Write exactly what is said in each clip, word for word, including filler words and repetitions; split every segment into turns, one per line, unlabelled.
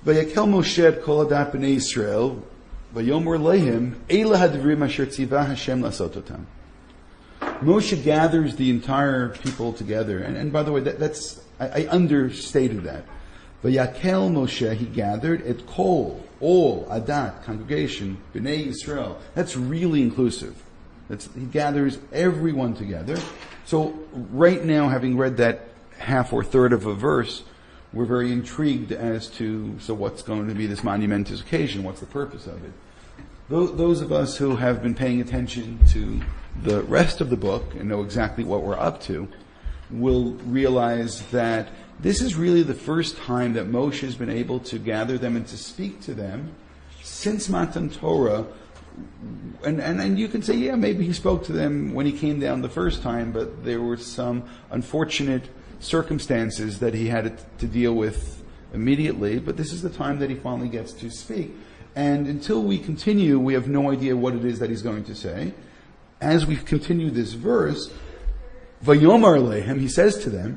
Vayakel Moshe et kol adat b'nei Yisrael, vayomer lehem, eila hadivrim asher tzivah Hashem lasot otam. Moshe gathers the entire people together, and, and by the way, that, that's I, I understated that. Vayakel Moshe, he gathered et kol, all adat, congregation, b'nei Yisrael. That's really inclusive. That's, he gathers everyone together. So right now, having read that half or third of a verse, we're very intrigued as to, so what's going to be this monumentous occasion? What's the purpose of it? Those of us who have been paying attention to the rest of the book and know exactly what we're up to will realize that this is really the first time that Moshe has been able to gather them and to speak to them since Matan Torah. And, and, and you can say, yeah, maybe he spoke to them when he came down the first time, but there were some unfortunate circumstances that he had to deal with immediately. But this is the time that he finally gets to speak. And until we continue, we have no idea what it is that he's going to say. As we continue this verse, Vayomar lehem, he says to them,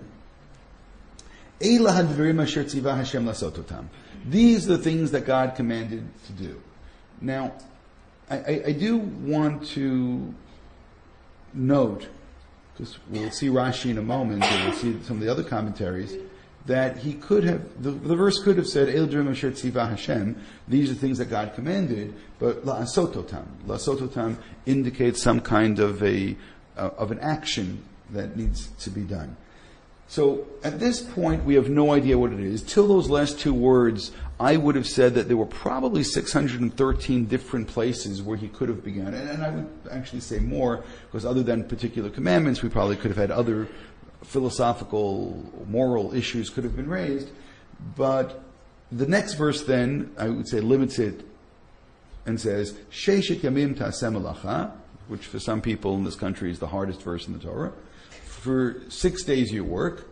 Eila hadvarim asher tzivah Hashem lasot otam. These are the things that God commanded to do. Now, I, I, I do want to note, because we'll see Rashi in a moment, and we'll see some of the other commentaries, that he could have, the, the verse could have said, El Drim Asher Tzivah Hashem, these are things that God commanded, but La'asot Otam. La'asot Otam indicates some kind of a, uh, of an action that needs to be done. So at this point, we have no idea what it is. Till those last two words, I would have said that there were probably six hundred thirteen different places where he could have begun. And, and I would actually say more, because other than particular commandments, we probably could have had other philosophical, moral issues could have been raised. But the next verse then, I would say, limits it and says, Sheishet Yamim Ta'aseh Melacha, which for some people in this country is the hardest verse in the Torah. For six days you work.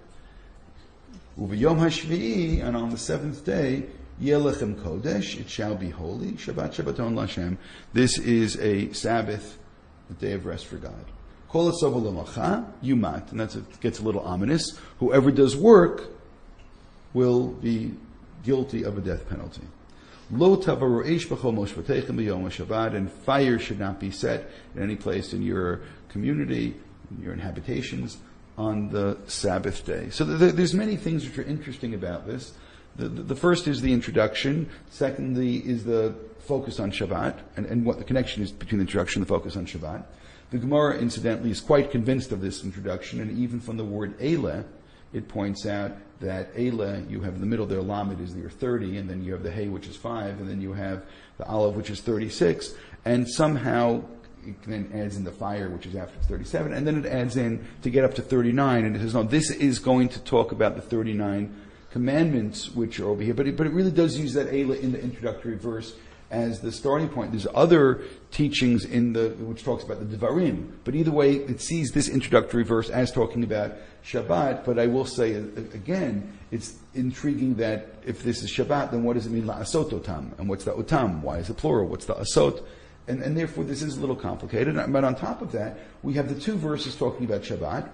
Uvayom Hashvi'i, and on the seventh day, Yelechem Kodesh, it shall be holy. Shabbat Shabbaton Lashem. This is a Sabbath, a day of rest for God. Kol Asov L'Macha, Yumat, and that gets a little ominous. Whoever does work will be guilty of a death penalty. Lo tavaru eish b'chol moshvatechem b'yom Shabbat, and fire should not be set in any place in your community, your habitations, on the Sabbath day. So th- there's many things which are interesting about this. The, the, the first is the introduction. Secondly is the focus on Shabbat, and, and what the connection is between the introduction and the focus on Shabbat. The Gemara, incidentally, is quite convinced of this introduction, and even from the word Eileh, it points out that Eileh, you have in the middle there, Lamed is your thirty, and then you have the Hey, which is five, and then you have the Aleph, which is thirty-six, and somehow it then adds in the fire, which is after thirty-seven, and then it adds in to get up to thirty-nine, and it says, no, this is going to talk about the thirty-nine commandments which are over here, but it, but it really does use that Eileh in the introductory verse as the starting point. There's other teachings in the, which talks about the Devarim, but either way, it sees this introductory verse as talking about Shabbat, but I will say, again, it's intriguing that if this is Shabbat, then what does it mean, La'asot Otam? And what's the Otam? Why is it plural? What's the Asot? And, and therefore, this is a little complicated. But on top of that, we have the two verses talking about Shabbat,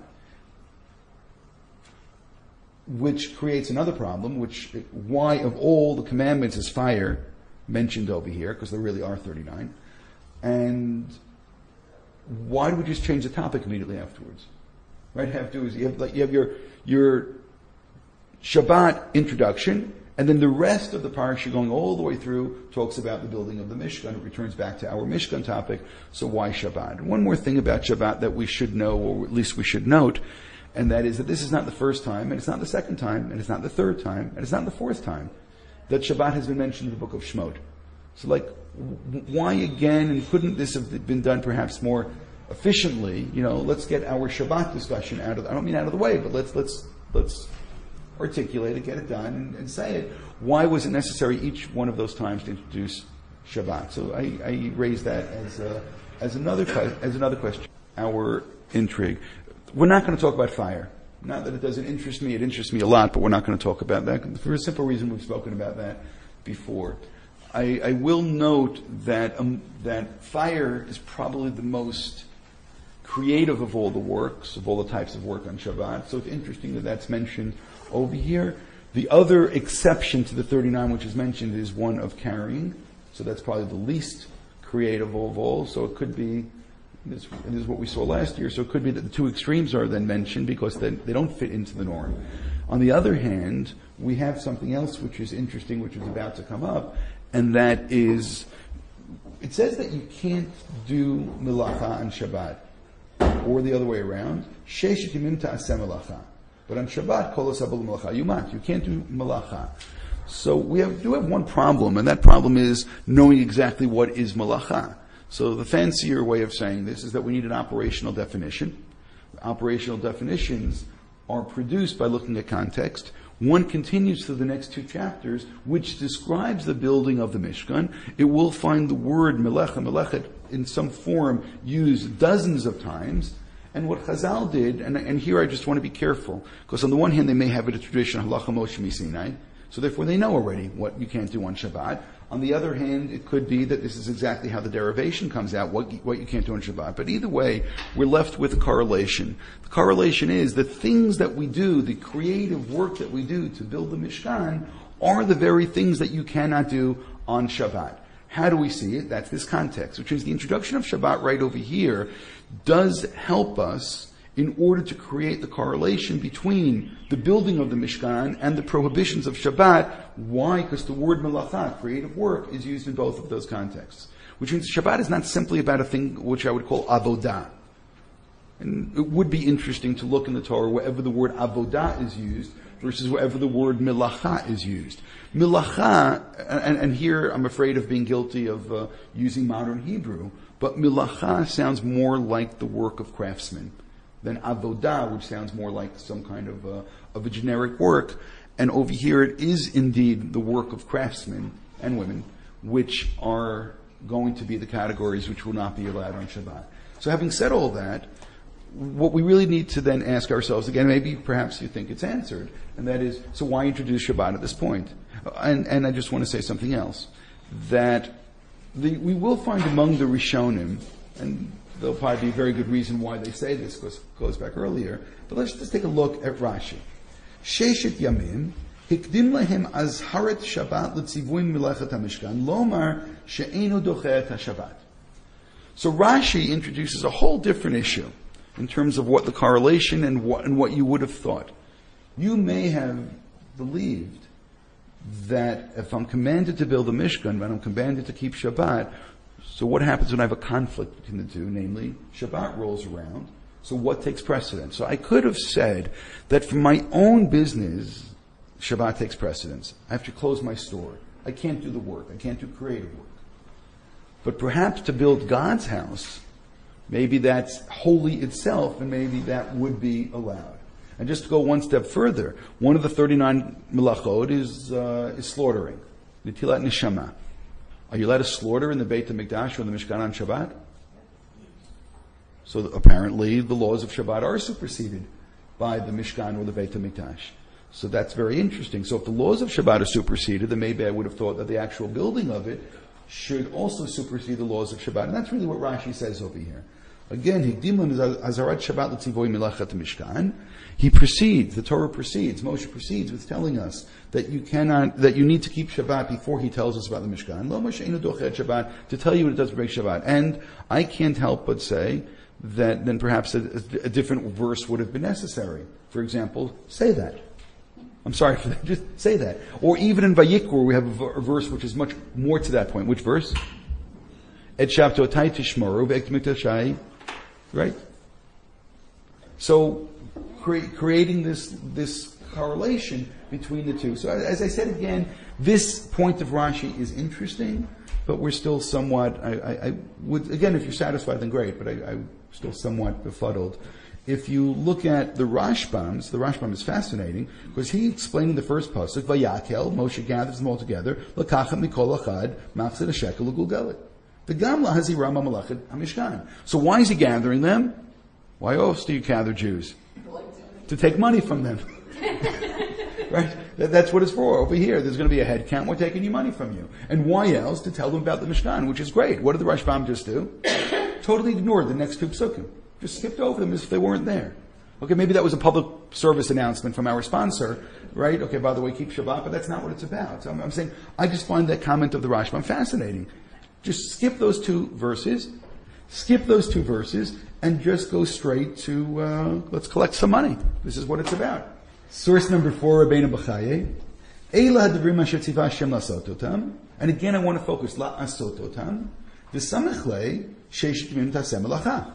which creates another problem, which, why of all the commandments is fire mentioned over here, because there really are thirty-nine. And why do we just change the topic immediately afterwards? Right? Have to is you have like you have your your Shabbat introduction, and then the rest of the parasha going all the way through talks about the building of the Mishkan. It returns back to our Mishkan topic. So why Shabbat? One more thing about Shabbat that we should know, or at least we should note, and that is that this is not the first time, and it's not the second time, and it's not the third time, and it's not the fourth time that Shabbat has been mentioned in the book of Shemot. So like, why again, and couldn't this have been done perhaps more efficiently? You know, let's get our Shabbat discussion out of, I don't mean out of the way, but let's, let's, let's articulate it, get it done, and, and say it. Why was it necessary each one of those times to introduce Shabbat? So I, I raise that as a, as another, as another question. Our intrigue. We're not going to talk about fire. Not that it doesn't interest me, it interests me a lot, but we're not going to talk about that for a simple reason. We've spoken about that before. I, I will note that um, that fire is probably the most creative of all the works, of all the types of work on Shabbat. So it's interesting that that's mentioned over here. The other exception to the thirty-nine, which is mentioned, is one of carrying. So that's probably the least creative of all. So it could be, this, this is what we saw last year, so it could be that the two extremes are then mentioned because they, they don't fit into the norm. On the other hand, we have something else which is interesting, which is about to come up, and that is, it says that you can't do melacha on Shabbat, or the other way around. Sheshet yamim ta'aseh melacha. But on Shabbat, kol asabel melacha yumat. You can't do melacha. So we have, do have one problem, and that problem is knowing exactly what is melacha. So the fancier way of saying this is that we need an operational definition. Operational definitions are produced by looking at context. One continues through the next two chapters, which describes the building of the Mishkan. It will find the word melecha, melechet, in some form used dozens of times. And what Chazal did, and, and here I just want to be careful, because on the one hand they may have a tradition, halacha Moshe Misinai, so therefore they know already what you can't do on Shabbat. On the other hand, it could be that this is exactly how the derivation comes out, what you, what you can't do on Shabbat. But either way, we're left with a correlation. The correlation is the things that we do, the creative work that we do to build the Mishkan, are the very things that you cannot do on Shabbat. How do we see it? That's this context, which is the introduction of Shabbat right over here does help us in order to create the correlation between the building of the Mishkan and the prohibitions of Shabbat. Why? Because the word melacha, creative work, is used in both of those contexts. Which means Shabbat is not simply about a thing which I would call avodah. And it would be interesting to look in the Torah wherever the word avodah is used versus wherever the word melacha is used. Melacha, and, and here I'm afraid of being guilty of uh, using modern Hebrew, but melacha sounds more like the work of craftsmen than avodah, which sounds more like some kind of a, of a generic work. And over here it is indeed the work of craftsmen and women, which are going to be the categories which will not be allowed on Shabbat. So having said all that, what we really need to then ask ourselves, again, maybe perhaps you think it's answered, and that is, so why introduce Shabbat at this point? And, and I just want to say something else, that the, we will find among the Rishonim, and there'll probably be a very good reason why they say this, because it goes back earlier. But let's just take a look at Rashi. Sheshet Yamim hikdim lahem azharet Shabbat l'tzivuim melechet hamishkan lomar she'enu dochet haShabbat. So Rashi introduces a whole different issue in terms of what the correlation and what and what you would have thought. You may have believed that if I'm commanded to build a Mishkan, but I'm commanded to keep Shabbat, so what happens when I have a conflict between the two? Namely, Shabbat rolls around. So what takes precedence? So I could have said that for my own business, Shabbat takes precedence. I have to close my store. I can't do the work. I can't do creative work. But perhaps to build God's house, maybe that's holy itself, and maybe that would be allowed. And just to go one step further, one of the thirty-nine melachot is, uh, is slaughtering. Nitilat neshama. Are you allowed to slaughter in the Beit HaMikdash or the Mishkan on Shabbat? So apparently the laws of Shabbat are superseded by the Mishkan or the Beit HaMikdash. So that's very interesting. So if the laws of Shabbat are superseded, then maybe I would have thought that the actual building of it should also supersede the laws of Shabbat. And that's really what Rashi says over here. Again, Hikdimun is Azarat Shabbat L'Tzivoy Melachat Mishkan. He proceeds, the Torah proceeds, Moshe proceeds with telling us that you cannot, that you need to keep Shabbat before he tells us about the Mishkan. Lo Moshe Einu Dochet Shabbat, to tell you what it does break Shabbat. And I can't help but say that then perhaps a, a different verse would have been necessary. For example, say that. I'm sorry for that, just say that. Or even in Vayikra, we have a, a verse which is much more to that point. Which verse? Et Shabtotai Tishmoru Ve'et Miktashai. Right? So, cre- creating this, this correlation between the two. So, as I said again, this point of Rashi is interesting, but we're still somewhat, I, I, I would, again, if you're satisfied, then great, but I, I'm still somewhat befuddled. If you look at the Rashbams, the Rashbam is fascinating, because he explained in the first pasuk, Vayakel, Moshe gathers them all together, L'kachem mikol achad, machzir hashekel l'gulgalit. The Gamla has Rama Malachet HaMishkan. So why is he gathering them? Why else do you gather Jews? To take money from them. Right? That, that's what it's for. Over here, there's going to be a head count. We're taking your money from you. And why else? To tell them about the Mishkan, which is great. What did the Rashbam just do? Totally ignored the next two psukim. Just skipped over them as if they weren't there. Okay, maybe that was a public service announcement from our sponsor, right? Okay, by the way, keep Shabbat, but that's not what it's about. So I'm, I'm saying, I just find that comment of the Rashbam fascinating. Just skip those two verses, skip those two verses, and just go straight to, uh, let's collect some money. This is what it's about. Source number four, Rabbeinu B'chaye. Eila hadivrim asher tzivah Hashem la'asot otam. And again, I want to focus, la'asot otam. V'samech lei, sheishit yemim taseh melacha.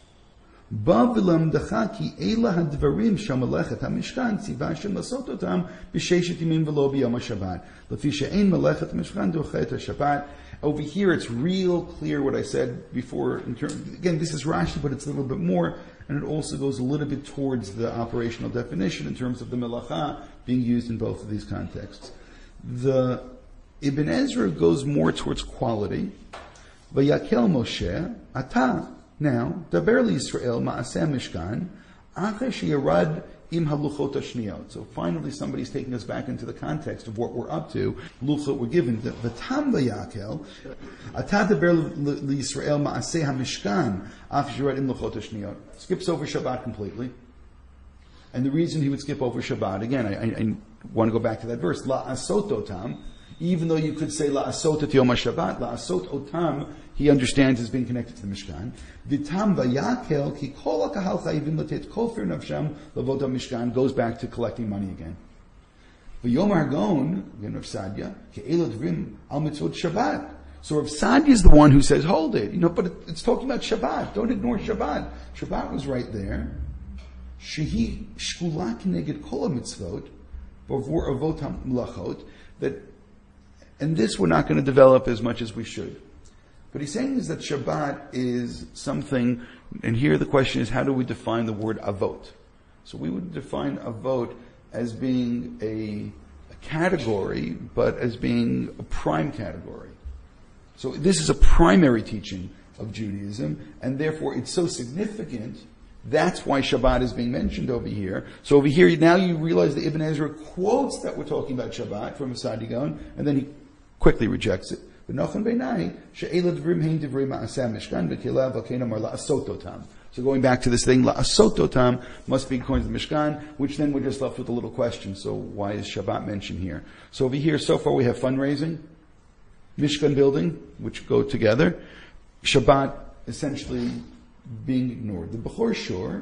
Ba v'lamdacha ki eila hadvarim shamelechet hamishkan tzivah Hashem la'asot otam b'sheishit yemim v'lo b'yom ha'shabbat. Lefi she'ein melechet hamishkan dochet ha'shabbat. Over here, it's real clear what I said before. In term, again, this is Rashi, but it's a little bit more, and it also goes a little bit towards the operational definition in terms of the melacha being used in both of these contexts. The Ibn Ezra goes more towards quality. Vayakel Moshe, ata, now, daber liYisrael ma'aseh mishkan, achar sheyarad im haluchot hashniyot. So finally somebody's taking us back into the context of what we're up to. Luchot were given. The tam vayakel, ata daber liYisrael ma'aseh hamishkan, achar sheyarad im haluchot hashniyot. Skips over Shabbat completely. And the reason he would skip over Shabbat, again, I, I, I want to go back to that verse, la'asot otam, even though you could say la'asot et yom HaShabbat, la'asot otam, he understands as being connected to the Mishkan. V'tam vayakel ki kol ha'kahal chayivim latet kofir nafsham lavot ha'mishkan, goes back to collecting money again. V'yom Argon, again Rav Sadia, ke'elot vrim al mitzvot Shabbat. So Rav Sadia is the one who says, hold it, you know, but it, it's talking about Shabbat. Don't ignore Shabbat. Shabbat was right there. Shehi shkula k'neged kol ha'mitzvot, b'vor avot ha'mlachot, that, and this we're not going to develop as much as we should. But he's saying is that Shabbat is something, and here the question is, how do we define the word avot? So we would define avot as being a, a category, but as being a prime category. So this is a primary teaching of Judaism, and therefore it's so significant. That's why Shabbat is being mentioned over here. So over here, now you realize that Ibn Ezra quotes that we're talking about Shabbat from Asadi Gaon, and then he quickly rejects it. So going back to this thing, la'asototam must be according to the Mishkan, which then we're just left with a little question. So why is Shabbat mentioned here? So over here, so far we have fundraising, Mishkan building, which go together, Shabbat essentially being ignored. The Bechor Shor.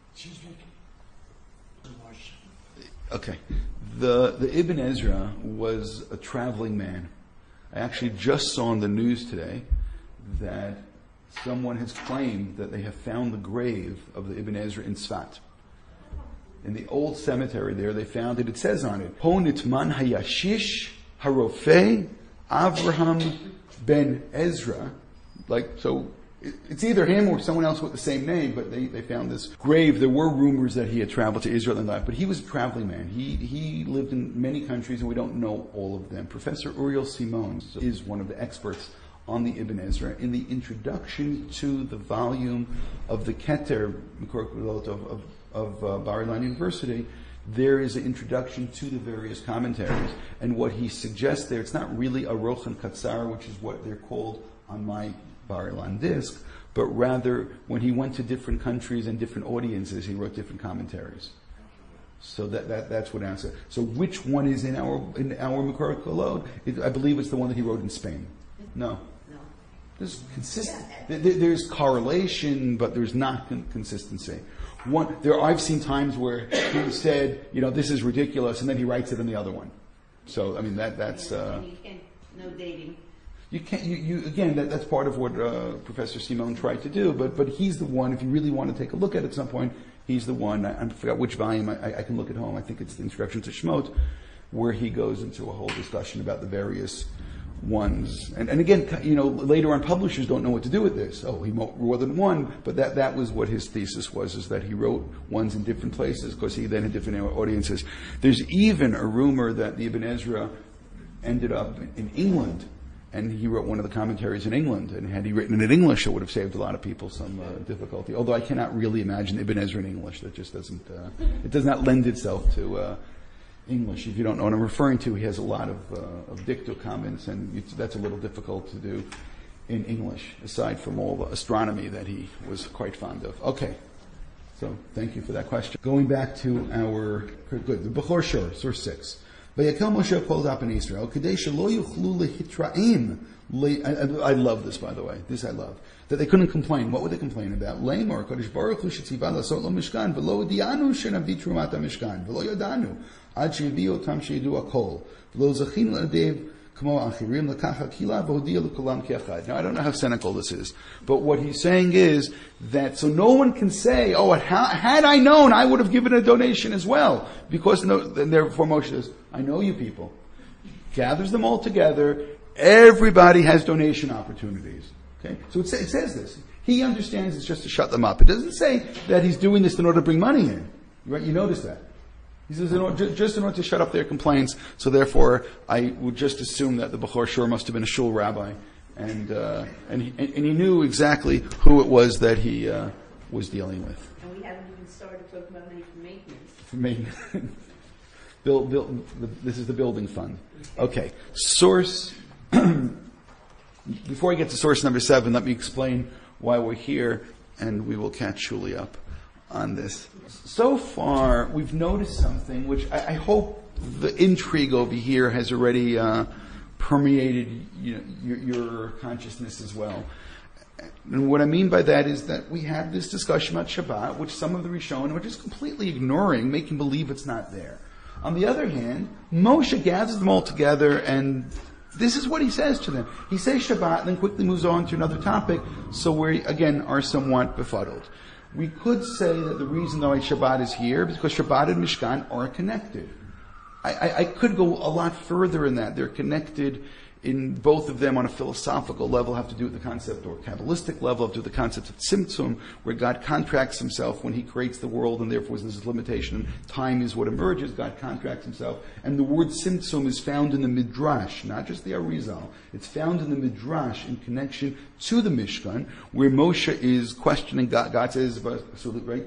Okay. The, the Ibn Ezra was a traveling man. I actually just saw on the news today that someone has claimed that they have found the grave of the Ibn Ezra in Tzfat. In the old cemetery there, they found it. It says on it, Po Nitman Hayashish Harofei Avraham Ben Ezra. Like, so it's either him or someone else with the same name, but they, they found this grave. There were rumors that he had traveled to Israel and that, but he was a traveling man. He he lived in many countries, and we don't know all of them. Professor Uriel Simon is one of the experts on the Ibn Ezra. In the introduction to the volume of the Keter Mikor Kedolot of, of, of uh, Bar Ilan University, there is an introduction to the various commentaries, and what he suggests there, it's not really a Rochen Katzar, which is what they're called on my Bar Ilan disc, but rather when he went to different countries and different audiences, he wrote different commentaries. So that, that that's what answer. So which one is in our in our Mikor Kedolot? I believe it's the one that he wrote in Spain. No. No. There's consistent. There, there's correlation, but there's not con- consistency. One there I've seen times where he said, you know, this is ridiculous, and then he writes it in the other one. So I mean that that's uh,
no dating.
You can't, you, you, again, that, that's part of what uh, Professor Simon tried to do, but but he's the one, if you really want to take a look at it at some point, he's the one, I, I forgot which volume, I, I can look at home, I think it's the Introduction to Shemot, where he goes into a whole discussion about the various ones. And, and again, you know, later on publishers don't know what to do with this. Oh, he wrote more than one, but that, that was what his thesis was, is that he wrote ones in different places, because he then had different audiences. There's even a rumor that the Ibn Ezra ended up in England, and he wrote one of the commentaries in England, and had he written it in English, it would have saved a lot of people some uh, difficulty. Although I cannot really imagine Ibn Ezra in English. That just doesn't, uh, it does not lend itself to uh, English. If you don't know what I'm referring to, he has a lot of, uh, of dicto comments, and it's, that's a little difficult to do in English, aside from all the astronomy that he was quite fond of. Okay. So thank you for that question. Going back to our, good, the Bechor Shur, source six. Vayakel Moshe kol dap in Israel, kadesh lo yuchlu lehitraim. I love this, by the way. This I love. That they couldn't complain. What would they complain about? Lamor, Kodesh Baruch Hu shetziva lasot lo mishkan, v'lo dianu shenavi trumat ha-mishkan, v'lo yodanu, ad sheviu otam sheyidu akol, v'lo zachinu adev kamo achirim l'kacha kila v'hodia l'kolam kiachad. Now, I don't know how cynical this is, but what he's saying is that, so no one can say, oh, had I known, I would have given a donation as well. Because, no, and therefore Moshe says, I know you people. Gathers them all together. Everybody has donation opportunities. Okay, so it, say, it says this. He understands it's just to shut them up. It doesn't say that he's doing this in order to bring money in. Right? You notice that. He says in order, just in order to shut up their complaints. So therefore, I would just assume that the Bechor Shur must have been a shul rabbi, and uh, and, he, and he knew exactly who it was that he uh, was dealing with.
And we haven't even started talking about money for maintenance.
For maintenance. build, build, this is the building fund. Okay, source. Before I get to source number seven, let me explain why we're here, and we will catch Shuli up on this. So far, we've noticed something which I, I hope the intrigue over here has already uh, permeated you know, your, your consciousness as well. And what I mean by that is that we have this discussion about Shabbat, which some of the Rishonim are just completely ignoring, making believe it's not there. On the other hand, Moshe gathers them all together, and this is what he says to them. He says Shabbat and then quickly moves on to another topic, so we, again, are somewhat befuddled. We could say that the reason why Shabbat is here is because Shabbat and Mishkan are connected. I, I, I could go a lot further in that. They're connected in both of them on a philosophical level, have to do with the concept, or Kabbalistic level, have to do with the concept of Tzimtzum, where God contracts himself when he creates the world, and therefore there's this limitation. Time is what emerges. God contracts himself. And the word Tzimtzum is found in the Midrash, not just the Arizal. It's found in the Midrash in connection to the Mishkan, where Moshe is questioning God. God says, right?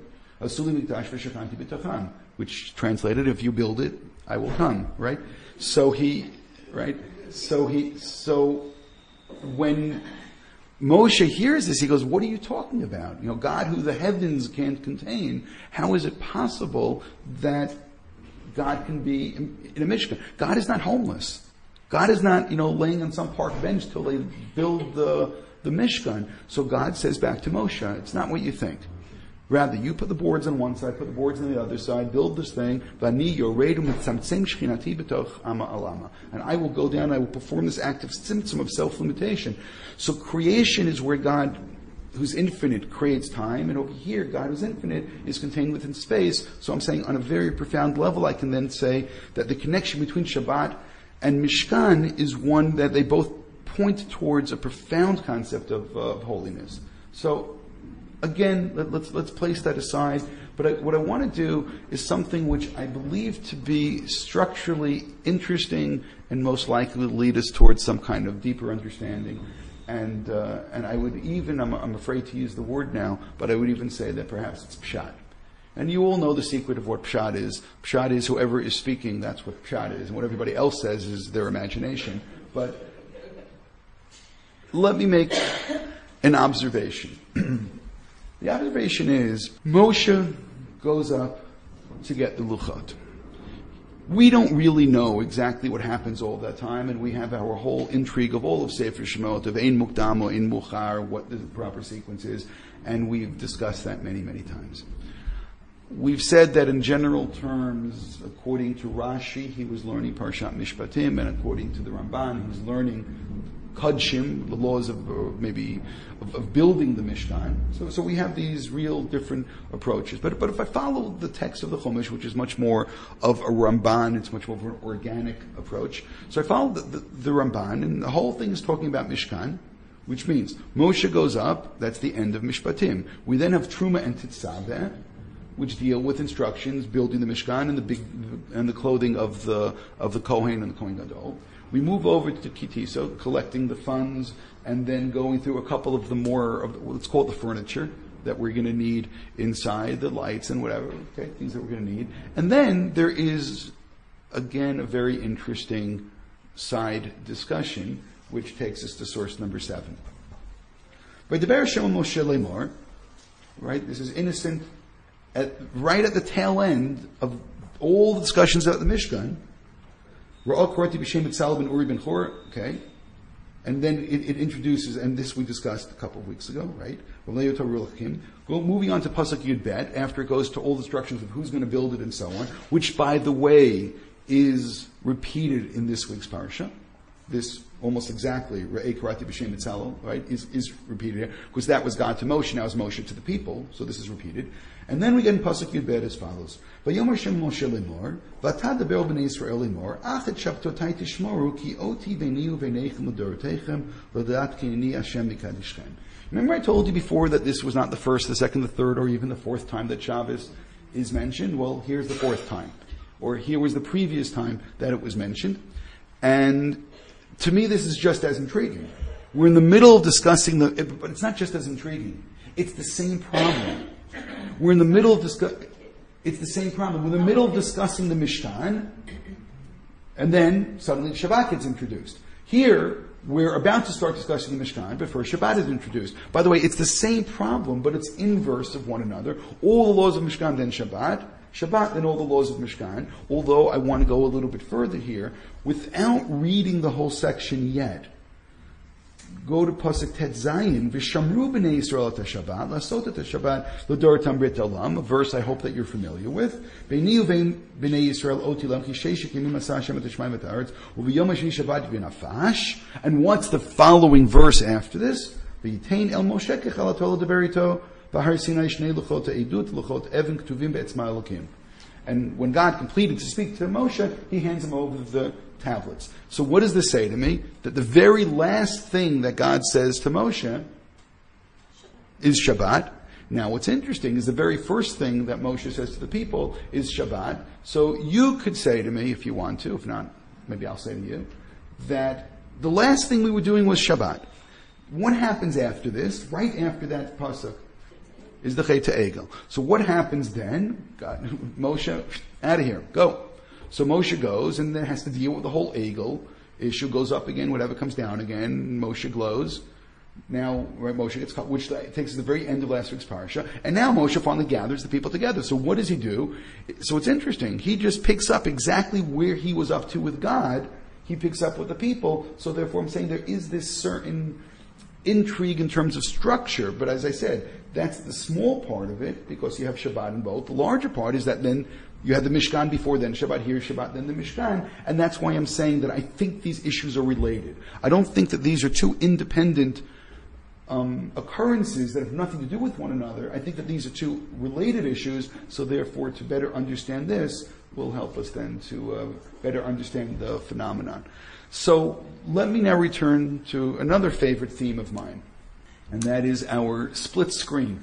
Which translated, if you build it, I will come, right? So he, right? So he, so when Moshe hears this, he goes, what are you talking about? You know, God who the heavens can't contain, how is it possible that God can be in, in a Mishkan? God is not homeless. God is not, you know, laying on some park bench till they build the, the Mishkan. So God says back to Moshe, it's not what you think. Rather, you put the boards on one side, put the boards on the other side, build this thing, and I will go down, I will perform this act of tzimtzum, of self-limitation. So creation is where God, who's infinite, creates time, and over here, God who's infinite is contained within space. So I'm saying on a very profound level, I can then say that the connection between Shabbat and Mishkan is one that they both point towards a profound concept of, uh, of holiness. So, again, let, let's let's place that aside. But I, what I want to do is something which I believe to be structurally interesting and most likely lead us towards some kind of deeper understanding. And uh, and I would even, I'm, I'm afraid to use the word now, but I would even say that perhaps it's Pshat. And you all know the secret of what Pshat is. Pshat is whoever is speaking, that's what Pshat is. And what everybody else says is their imagination. But let me make an observation. The observation is, Moshe goes up to get the Luchot. We don't really know exactly what happens all that time, and we have our whole intrigue of all of Sefer Shemot, of Ein Mukdam or Ein Muchar, what the proper sequence is, and we've discussed that many, many times. We've said that in general terms, according to Rashi, he was learning Parshat Mishpatim, and according to the Ramban, he was learning Kodshim, the laws of uh, maybe of, of building the Mishkan. So, so we have these real different approaches. But but if I follow the text of the Chumash, which is much more of a Ramban, it's much more of an organic approach. So I follow the, the, the Ramban, and the whole thing is talking about Mishkan, which means Moshe goes up. That's the end of Mishpatim. We then have Truma and Tetzaveh, which deal with instructions, building the Mishkan and the big and the clothing of the of the Kohen and the Kohen Gadol. We move over to Kitiso, collecting the funds, and then going through a couple of the more, of the, let's call it the furniture that we're going to need inside, the lights and whatever, okay, things that we're going to need. And then there is, again, a very interesting side discussion, which takes us to source number seven. By Deber Hashem Moshe Lemor, right, this is innocent at, right at the tail end of all the discussions about the Mishkan, Ra'al Korati B'Shem B'Tzalel Ben Uri Ben Hur, okay, and then it, it introduces, and this we discussed a couple of weeks ago, right? Go moving on to Pasuk Yud Bet, after it goes to all the instructions of who's going to build it and so on, which, by the way, is repeated in this week's parsha. This almost exactly, Ra'ei Korati B'Shem B'Tzalel, right, is, is repeated here, because that was God to Moshe, now it's Moshe to the people, so this is repeated. And then we get in Pasuk Yud Bet as follows. Vayom Hashem Moshe lemor, v'atad daber b'nei Yisrael lemor, achet shabtotai tishmoru, ki oti b'ni u'v'neichem l'dorotechem, v'dat ki ani Hashem mikadishchem. Remember I told you before that this was not the first, the second, the third, or even the fourth time that Shabbos is mentioned? Well, here's the fourth time. Or here was the previous time that it was mentioned. And to me this is just as intriguing. We're in the middle of discussing the, but it's not just as intriguing. It's the same problem. We're in the middle of discuss. It's the same problem. We're in the middle of discussing the Mishkan, and then suddenly Shabbat gets introduced. Here, we're about to start discussing the Mishkan, but first Shabbat is introduced. By the way, it's the same problem, but it's inverse of one another. All the laws of Mishkan, then Shabbat. Shabbat, then all the laws of Mishkan. Although I want to go a little bit further here, without reading the whole section yet. Go to Pasuk Tet Zayin, V'shamru b'nei Yisrael et Shabbat, lasot et Shabbat l'dorotam brit olam, a verse I hope that you're familiar with. B'nei uvein b'nei Yisrael otilam, ki sheshik yemim asa Hashem et Shemaim et ha'aretz, u'v'yom hashini Shabbat v'nafash. And what's the following verse after this? V'yitain el Moshe kechal atol ledaber v'har Sinai shnei luchot ha'edut, luchot even ktuvim be'etzma Elokim. And when God completed to speak to Moshe, he hands him over the tablets. So what does this say to me? That the very last thing that God says to Moshe is Shabbat. Now what's interesting is the very first thing that Moshe says to the people is Shabbat. So you could say to me, if you want to, if not, maybe I'll say to you, that the last thing we were doing was Shabbat. What happens after this? Right after that pasuk is the Chet Egel. So what happens then? God, Moshe, out of here, go. So Moshe goes and then has to deal with the whole Egel issue, goes up again, whatever comes down again, Moshe glows. Now, right, Moshe gets caught, which takes us to the very end of last week's parasha, and now Moshe finally gathers the people together. So what does he do? So it's interesting. He just picks up exactly where he was up to with God. He picks up with the people. So therefore I'm saying there is this certain intrigue in terms of structure, but as I said, that's the small part of it, because you have Shabbat in both. The larger part is that then you had the Mishkan before, then Shabbat, here Shabbat, then the Mishkan, and that's why I'm saying that I think these issues are related. I don't think that these are two independent um, occurrences that have nothing to do with one another. I think that these are two related issues, so therefore to better understand this will help us then to uh, better understand the phenomenon. So let me now return to another favorite theme of mine, and that is our split screen.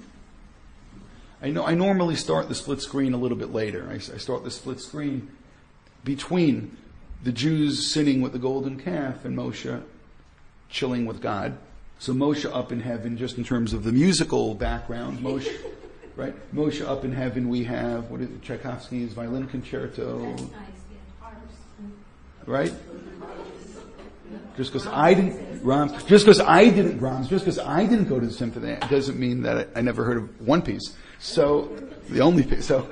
I know I normally start the split screen a little bit later. I, I start the split screen between the Jews sitting with the golden calf and Moshe chilling with God. So Moshe up in heaven, just in terms of the musical background, Moshe, right? Moshe up in heaven, we have, what is it, Tchaikovsky's Violin Concerto.
That's nice, yeah.
Right? Just because I didn't, Brahms, just because I didn't, Brahms, just because I didn't go to the symphony, it doesn't mean that I, I never heard of one piece. So, the only piece, so.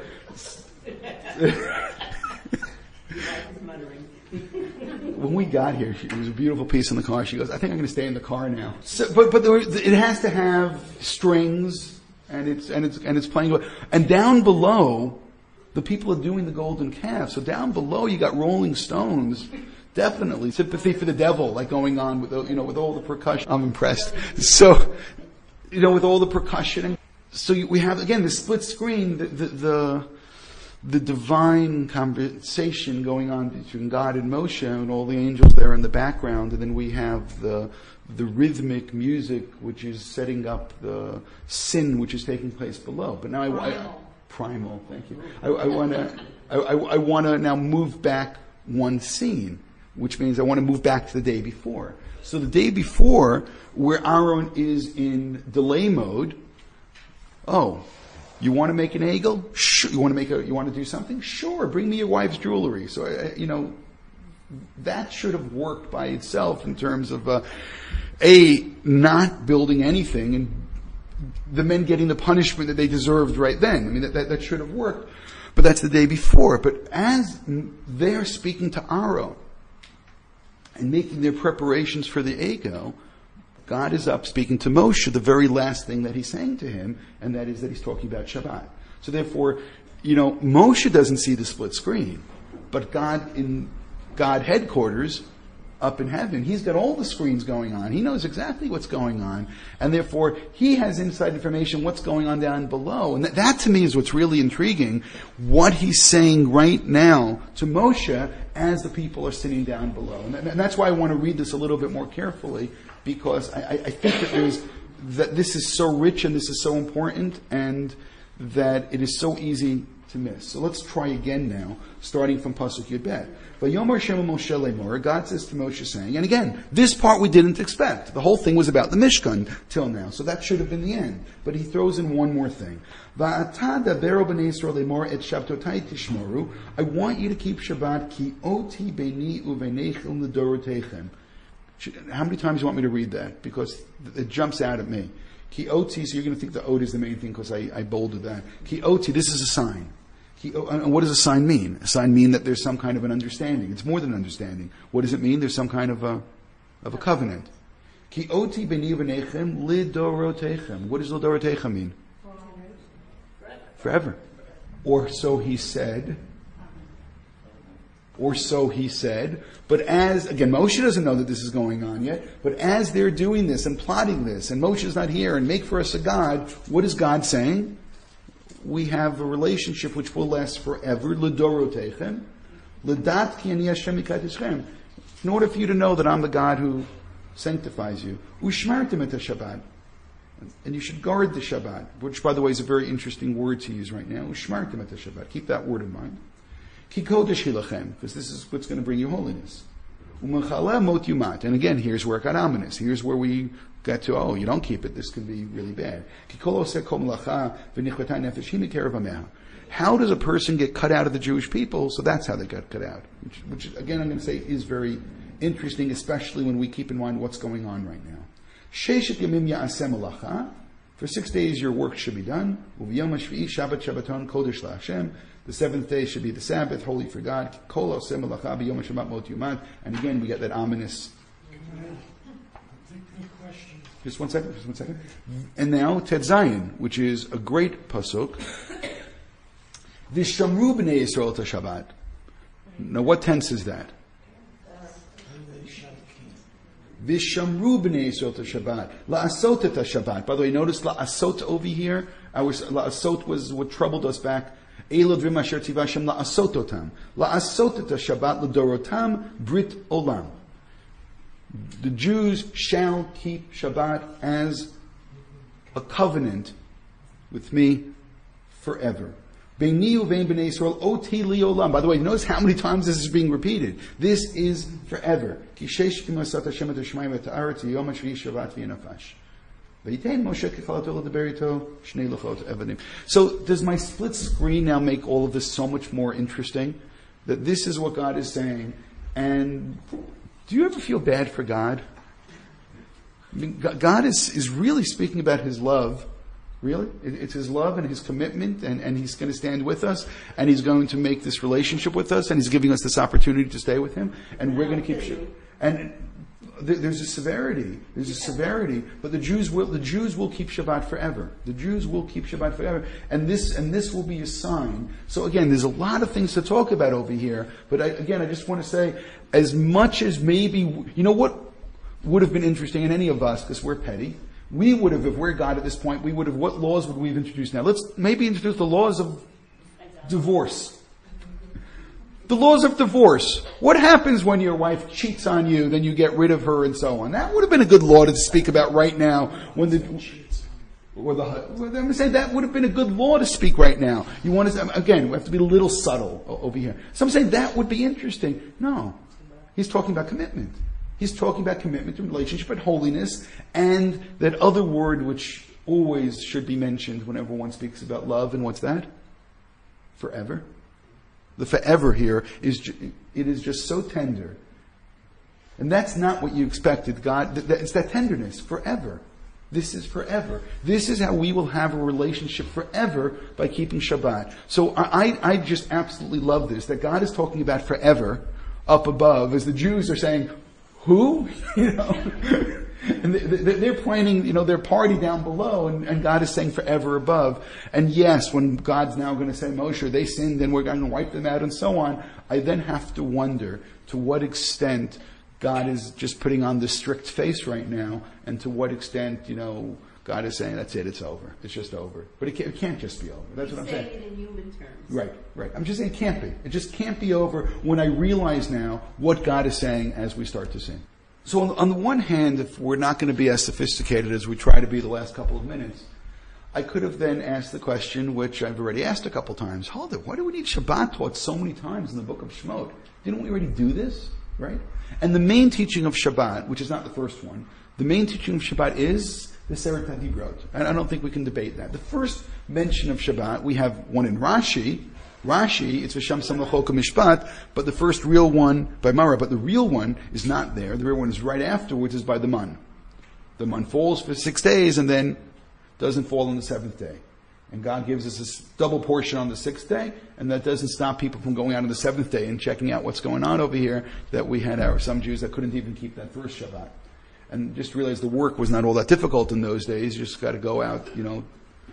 When we got here, she, it was a beautiful piece in the car. She goes, I think I'm going to stay in the car now. So, but, but there, it has to have strings, and it's, and it's, and it's playing, and down below, the people are doing the golden calf. So down below, you got Rolling Stones. Definitely Sympathy for the Devil, like going on with, you know, with all the percussion. I'm impressed. So, you know, with all the percussion. So you, we have, again, the split screen, the, the, the, the divine conversation going on between God and Moshe and all the angels there in the background. And then we have the, the rhythmic music, which is setting up the sin, which is taking place below. But now I, I primal, thank you. I, I want to, I, I, I want to now move back one scene, which means I want to move back to the day before. So the day before, where Aaron is in delay mode, oh, you want to make an egel? Sure. You want to make a, you want to do something? Sure. Bring me your wife's jewelry. So, uh, you know, that should have worked by itself in terms of, uh, A, not building anything, and the men getting the punishment that they deserved right then. I mean, that, that, that should have worked. But that's the day before. But as they're speaking to Aaron and making their preparations for the Ego, God is up speaking to Moshe, the very last thing that he's saying to him, and that is that he's talking about Shabbat. So therefore, you know, Moshe doesn't see the split screen, but God in God headquarters up in heaven, he's got all the screens going on. He knows exactly what's going on, and therefore he has inside information what's going on down below. And that, that to me is what's really intriguing, what he's saying right now to Moshe as the people are sitting down below. And, and that's why I want to read this a little bit more carefully, because I, I think that there's that this is so rich and this is so important, and that it is so easy to miss. So let's try again now, starting from Pasuk Yud Bet. Vayomer Shem Moshe Lemor, God says to Moshe saying, and again, this part we didn't expect. The whole thing was about the Mishkan till now, so that should have been the end. But he throws in one more thing. Va'ata daberu b'nei Yisrael lemor et shabtotai tishmoru. I want you to keep Shabbat ki oti beini uveneichem l'dorotechem. How many times do you want me to read that? Because it jumps out at me. Ki oti, so you're going to think the ot is the main thing because I, I bolded that. Ki oti, this is a sign. Ki, and what does a sign mean? A sign mean that there's some kind of an understanding. It's more than understanding. What does it mean? There's some kind of a of a covenant. Ki oti b'ni v'nechem lidorotechem. What does lidorotechem mean? Forever. Or so he said. Or so he said. But as, again, Moshe doesn't know that this is going on yet, but as they're doing this and plotting this, and Moshe's not here, and make for us a God, what is God saying? We have a relationship which will last forever. L'dorotechem. L'dat ki ani Hashem mikat Yisrael. In order for you to know that I'm the God who sanctifies you. Ushmartem et Shabbat. And you should guard the Shabbat, which, by the way, is a very interesting word to use right now. Ushmartem et Shabbat. Keep that word in mind. Ki kodesh hilachem, because this is what's going to bring you holiness. U'mechaleh mot yumat. And again, here's where it got ominous. Here's where we got to, oh, you don't keep it, this can be really bad. Ki kol oseh kol melacha v'nichvatai nefesh hi mikerav hameha. How does a person get cut out of the Jewish people? So that's how they got cut out. Which, which again, I'm going to say is very interesting, especially when we keep in mind what's going on right now. Sheshet yamim ya'aseh melacha. For six days your work should be done. Uv'yom hashvi'i Shabbat Shabbaton kodesh la'Hashem. The seventh day should be the Sabbath, holy for God. Kol oseh melacha b'yom Shabbat mot yumat. And again, we get that ominous. Just one second, just one second. And now, Tet Zayin, which is a great pasuk. Vishamru b'nei Yisrael to Shabbat. Now, what tense is that? Vishamru b'nei Yisrael to Shabbat. La'asot et Shabbat. By the way, notice la'asot over here. Our la'asot was what troubled us back. Elod v'masher tivashem la'asot otam. La'asot et Shabbat l'dorotam brit olam. The Jews shall keep Shabbat as a covenant with me forever. Beini uvein b'nei Yisrael oti liolam. By the way, notice how many times this is being repeated. This is forever. Ki sheish kimasat Hashem et Shemaim et ha'aretz yom hashvi'i Shabbat v'yinafash. V'yitein Moshe kechalato l'deberito shnei luchot evadim. So does my split screen now make all of this so much more interesting? That this is what God is saying, and do you ever feel bad for God? I mean, God is, is really speaking about His love. Really? It's His love and His commitment, and, and He's going to stand with us, and He's going to make this relationship with us, and He's giving us this opportunity to stay with Him, and we're going to keep Shabbat. And there's a severity. There's a severity, but the Jews will the Jews will keep Shabbat forever. The Jews will keep Shabbat forever, and this and this will be a sign. So again, there's a lot of things to talk about over here. But I, again, I just want to say, as much as maybe you know what would have been interesting in any of us, because we're petty, we would have, if we're God at this point, we would have. What laws would we have introduced now? Let's maybe introduce the laws of divorce. The laws of divorce. What happens when your wife cheats on you, then you get rid of her and so on? That would have been a good law to speak about right now. When the, or the, I'm saying that would have been a good law to speak right now. You want to, again, we have to be a little subtle over here. Some say that would be interesting. No. He's talking about commitment. He's talking about commitment to relationship and holiness, and that other word which always should be mentioned whenever one speaks about love. And what's that? Forever. The forever here is, it is just so tender. And that's not what you expected. God, it's that tenderness, forever. This is forever. This is how we will have a relationship forever by keeping Shabbat. So I, I just absolutely love this, that God is talking about forever up above, as the Jews are saying, who? You know? And they're planning, you know, their party down below, and, and God is saying forever above. And yes, when God's now going to say, Moshe, they sinned and we're going to wipe them out and so on, I then have to wonder to what extent God is just putting on this strict face right now, and to what extent, you know, God is saying, that's it, it's over. It's just over. But it can't, it can't just be over. That's
He's
what I'm saying.
saying it in human terms.
Right, right. I'm just saying it can't be. It just can't be over when I realize now what God is saying as we start to sin. So on, on the one hand, if we're not going to be as sophisticated as we try to be the last couple of minutes, I could have then asked the question, which I've already asked a couple times, hold it, why do we need Shabbat taught so many times in the book of Shemot? Didn't we already do this? Right? And the main teaching of Shabbat, which is not the first one, the main teaching of Shabbat is the Seret HaDibrot. And I don't think we can debate that. The first mention of Shabbat, we have one in Rashi. Rashi, it's V'sham Samachok Mishpat, but the first real one by Mara, but the real one is not there. The real one is right afterwards, is by the Mun. The Mun falls for six days and then doesn't fall on the seventh day. And God gives us this double portion on the sixth day, and that doesn't stop people from going out on the seventh day and checking out what's going on over here, that we had our, some Jews that couldn't even keep that first Shabbat. And just realize the work was not all that difficult in those days. You just got to go out, you know,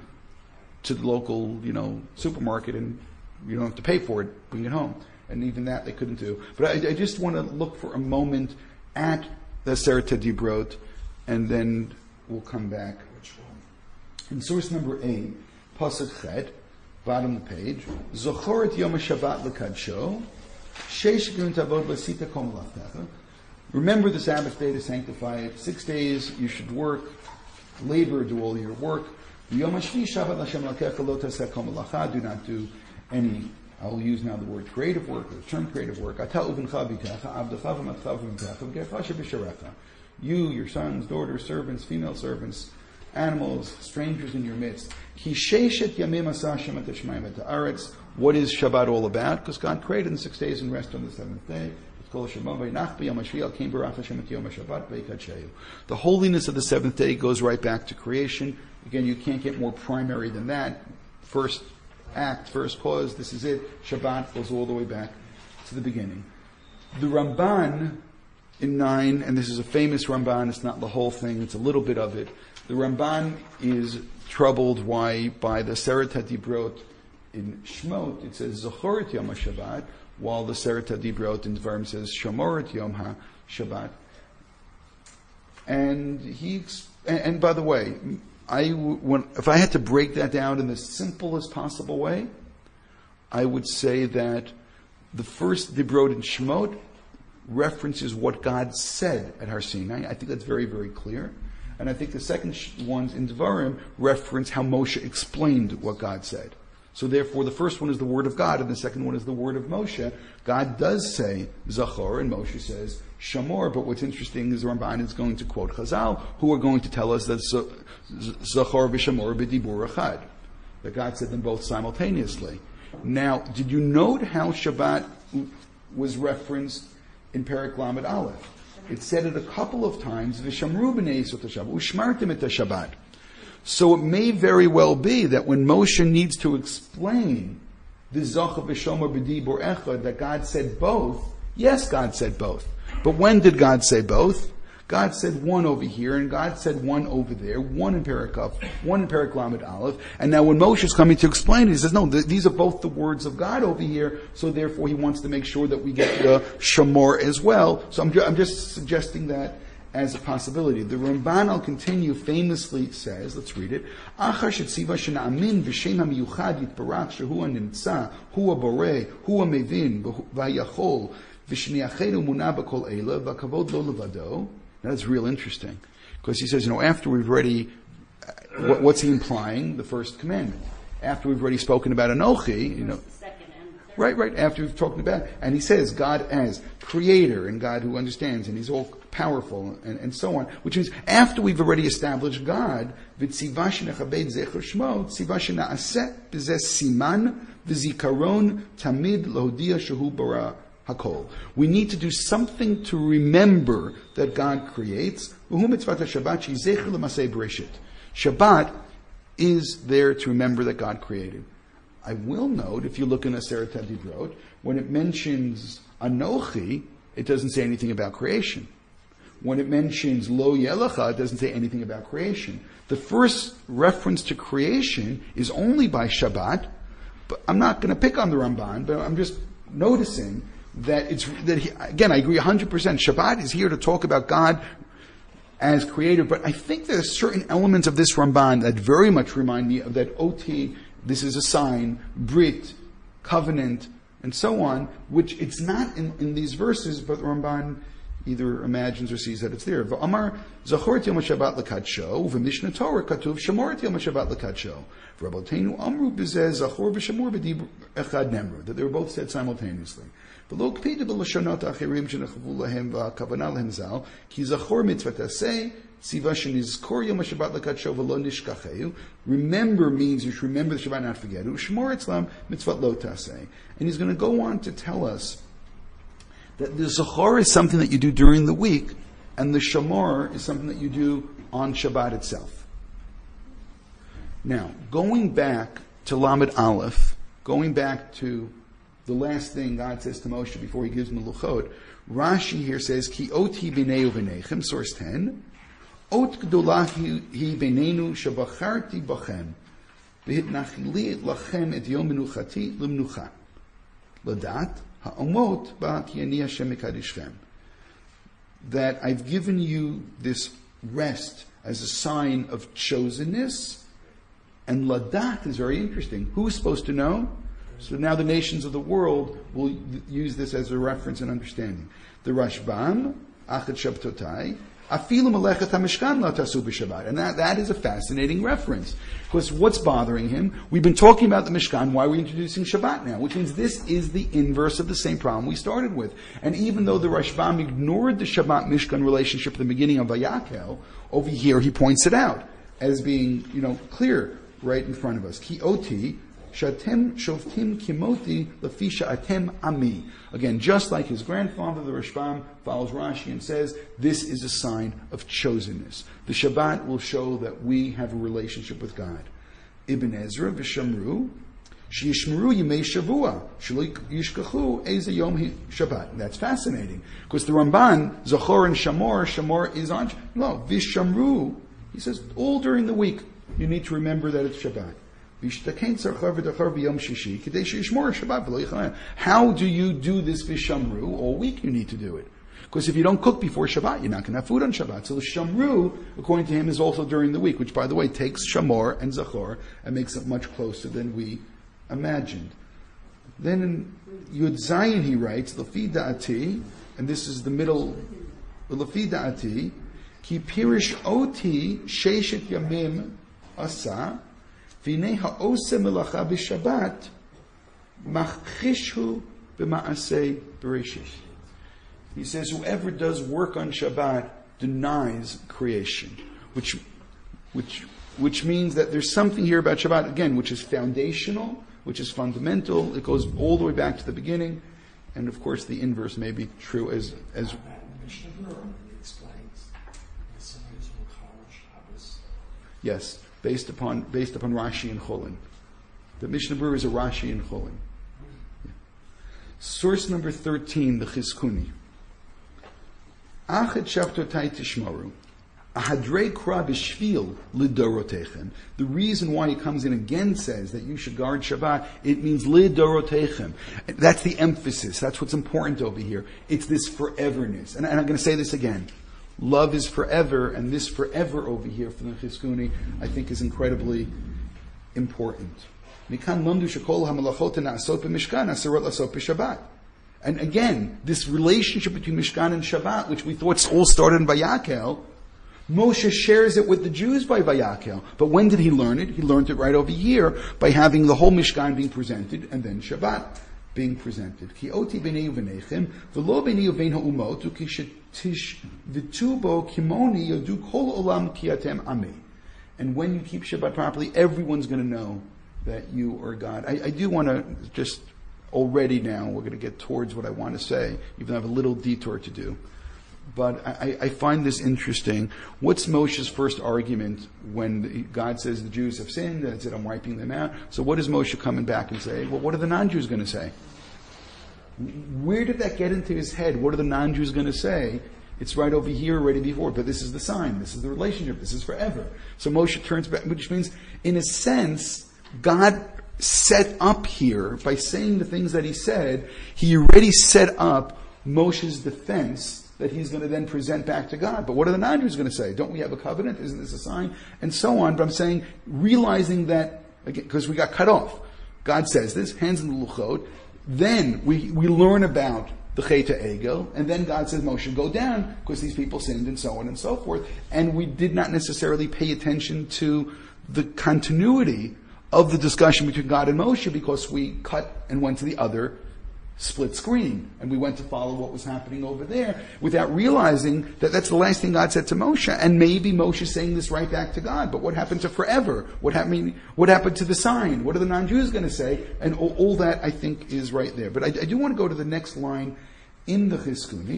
to the local, you know, supermarket, and you don't have to pay for it, bring it home. And even that they couldn't do. But I, I just want to look for a moment at the Seret HaDibrot, and then we'll come back. Which one? In source number eight, Pasuk Chet, bottom of the page, Zochoret Yom HaShabbat L'Kadsho, Sheish Gun Tavod L'Sita Kol Melachtecha. Remember the Sabbath day to sanctify it. Six days you should work, labor, do all your work. Yom HaShvi Shabbat L'Shem L'Kecha Lo Taseh Kol Melacha. Do not do any, I'll use now the word creative work, the term creative work. Ata uvencha b'techa, avdecha v'matcha v'mtecha, v'gercha shebisharecha. You, your sons, daughters, servants, female servants, animals, strangers in your midst. Ki sheishet yamim asa Hashem et hashmayim et haaretz. What is Shabbat all about? Because God created in six days and rested on the seventh day. The holiness of the seventh day goes right back to creation. Again, you can't get more primary than that. First act, first cause, this is it. Shabbat goes all the way back to the beginning. The Ramban in nine, and this is a famous Ramban, it's not the whole thing, it's a little bit of it. The Ramban is troubled why by the Seret HaDibrot in Shemot, it says Zochoret Yom HaShabbat, while the Seret HaDibrot in Dvarim says Shomoret Yom HaShabbat. And he, and, and by the way, I when, if I had to break that down in the simplest possible way, I would say that the first Dibrot in Shemot references what God said at Har Sinai. I think that's very, very clear. And I think the second ones in Dvarim reference how Moshe explained what God said. So therefore, the first one is the word of God, and the second one is the word of Moshe. God does say Zachor, and Moshe says Shamor. But what's interesting is the Ramban is going to quote Chazal, who are going to tell us that Zachor v'Shamor b'dibur echad, that God said them both simultaneously. Now, did you note how Shabbat was referenced in Perek Lamed Aleph? It said it a couple of times. V'Shamru b'nei Yisot Shabbat, u'shmartim et Shabbat. So it may very well be that when Moshe needs to explain the Zachor v'Shamor b'dibur echad, that God said both. Yes, God said both. But when did God say both? God said one over here, and God said one over there, one in Perikaf, one in Perek Lamed Aleph. And now when Moshe is coming to explain it, he says, no, th- these are both the words of God over here, so therefore he wants to make sure that we get the Shamor as well. So I'm, ju- I'm just suggesting that as a possibility. The Ramban, I'll continue, famously says, let's read it, Achar shetziva shena'amin v'shem ha'miyuchad yitbarach shehu ha'nimtza, hu ha'boreh, hu ha'mevin, v'ha'yachol, v'shniachenu munah b'kol eila, v'kavod lo levado. That's real interesting, because he says, you know, after we've already, what, what's he implying? The first commandment. After we've already spoken about Anochi, you know, right, right. After we've talked about, and he says God as creator and God who understands and he's all powerful and, and so on. Which means after we've already established God, v'tzivashin echabed zecher shmo, tzivashin na'aseh b'zeh siman v'zikaron tamid lohodia shehu bara hakol. We need to do something to remember that God creates. Shabbat is there to remember that God created. I will note, if you look in Aseret HaDibrot, when it mentions Anochi, it doesn't say anything about creation. When it mentions Lo Yelecha, it doesn't say anything about creation. The first reference to creation is only by Shabbat, but I'm not going to pick on the Ramban, but I'm just noticing that it's, that he, again, I agree one hundred percent. Shabbat is here to talk about God as creator, but I think there are certain elements of this Ramban that very much remind me of that O T, this is a sign, Brit, covenant, and so on, which it's not in, in these verses, but the Ramban either imagines or sees that it's there. V'amar zachoret yom HaShabbat l'kadsho, v'mishnah Torah katuv shamoret yom HaShabbat l'kadsho. V'rabotenu amru b'zeh zachor v'shamor b'dibur echad nemru, that they were both said simultaneously. V'lo k'pidu b'lashonot achirim shenechavu lahem v'akavana lahem zal, ki zachor mitzvat aseh, tziva shenizkor yom HaShabbat l'kadsho v'lo nishkacheyu. Remember means you should remember the Shabbat, not forget it. Shmor etzlam mitzvat lo taseh. And he's going to go on to tell us that the Zachor is something that you do during the week, and the Shamor is something that you do on Shabbat itself. Now, going back to Lamed Aleph, going back to the last thing God says to Moshe before he gives him the Luchot, Rashi here says, Ki oti b'nei u'v'neichem, source ten, Ot gdolah hi b'neinu shabacharti b'chem, v'hitnachili lachem et yom menuchati l'mnucha. Ladat, ha'omot ba ki ani Hashem mekadishchem. That I've given you this rest as a sign of chosenness, and ladat is very interesting. Who's supposed to know? So now the nations of the world will use this as a reference and understanding. The Rashbam, Achad Shabtotai, Afilu Melechet HaMishkan La Tasu B'Shabbat. And that, that is a fascinating reference. Because what's bothering him? We've been talking about the Mishkan. Why are we introducing Shabbat now? Which means this is the inverse of the same problem we started with. And even though the Rashbam ignored the Shabbat-Mishkan relationship at the beginning of Vayakel, over here he points it out as being, you know, clear right in front of us. Ki oti shatem shoftim kimoti lafisha atem ami. Again, just like his grandfather, the Rashbam follows Rashi and says, this is a sign of chosenness. The Shabbat will show that we have a relationship with God. Ibn Ezra v'shamru sheyishmeru yimei shavua shelo yishkachu eze yom Shabbat. That's fascinating because the Ramban Zachor and Shamor, Shamor is on no v'shamru. He says all during the week you need to remember that it's Shabbat. How do you do this vishamru? All week you need to do it. Because if you don't cook before Shabbat, you're not going to have food on Shabbat. So the shamru, according to him, is also during the week, which, by the way, takes shamor and zachor and makes it much closer than we imagined. Then in Yud Zayin he writes, Lafi da'ati, and this is the middle, Lafi da'ati, ki pirish oti sheishet yamim asa, V'nei ha'oseh melacha b'Shabbat machchishu b'ma'aseh bereshit. He says, whoever does work on Shabbat denies creation, which, which, which means that there's something here about Shabbat again, which is foundational, which is fundamental. It goes all the way back to the beginning, and of course, the inverse may be true as as. Yes. Based upon based upon Rashi and Cholin. The Mishnah Berurah is a Rashi and Cholin. Yeah. Source number thirteen, the Chizkuni. Achad Shavtotai Tishmaru. Ahadrei Kra B'Shvil Lidorotechem. The reason why he comes in again says that you should guard Shabbat, it means Lidorotechem. That's the emphasis. That's what's important over here. It's this foreverness. And, and I'm going to say this again. Love is forever, and this forever over here from the Chizkuni, I think, is incredibly important. And again, this relationship between Mishkan and Shabbat, which we thought all started in Vayakel, Moshe shares it with the Jews by Vayakel. But when did he learn it? He learned it right over here by having the whole Mishkan being presented, and then Shabbat being presented. Ki oti b'nei u'v'neichem, v'lo b'nei u'v'nein ha'umot, u'kishetish v'tubo kimoni yodu kol olam ki atem ami. And when you keep Shabbat properly, everyone's going to know that you are God. I, I do want to just already now. We're going to get towards what I want to say, even though I have a little detour to do. But I, I find this interesting. What's Moshe's first argument when God says the Jews have sinned and said, I'm wiping them out? So what is Moshe coming back and say? Well, what are the non-Jews going to say? Where did that get into his head? What are the non-Jews going to say? It's right over here, already before. But this is the sign. This is the relationship. This is forever. So Moshe turns back, which means, in a sense, God set up here, by saying the things that he said, he already set up Moshe's defense that he's going to then present back to God. But what are the non-Jews going to say? Don't we have a covenant? Isn't this a sign? And so on. But I'm saying, realizing that, again, because we got cut off. God says this, hands in the luchot. Then we, we learn about the Cheta Egel, and then God says, Moshe, go down, because these people sinned, and so on and so forth. And we did not necessarily pay attention to the continuity of the discussion between God and Moshe, because we cut and went to the other split screen, and we went to follow what was happening over there without realizing that that's the last thing God said to Moshe. And maybe Moshe is saying this right back to God. But what happened to forever? What happened? What happened to the sign? What are the non-Jews going to say? And all, all that, I think, is right there. But I, I do want to go to the next line in the Chizkuni.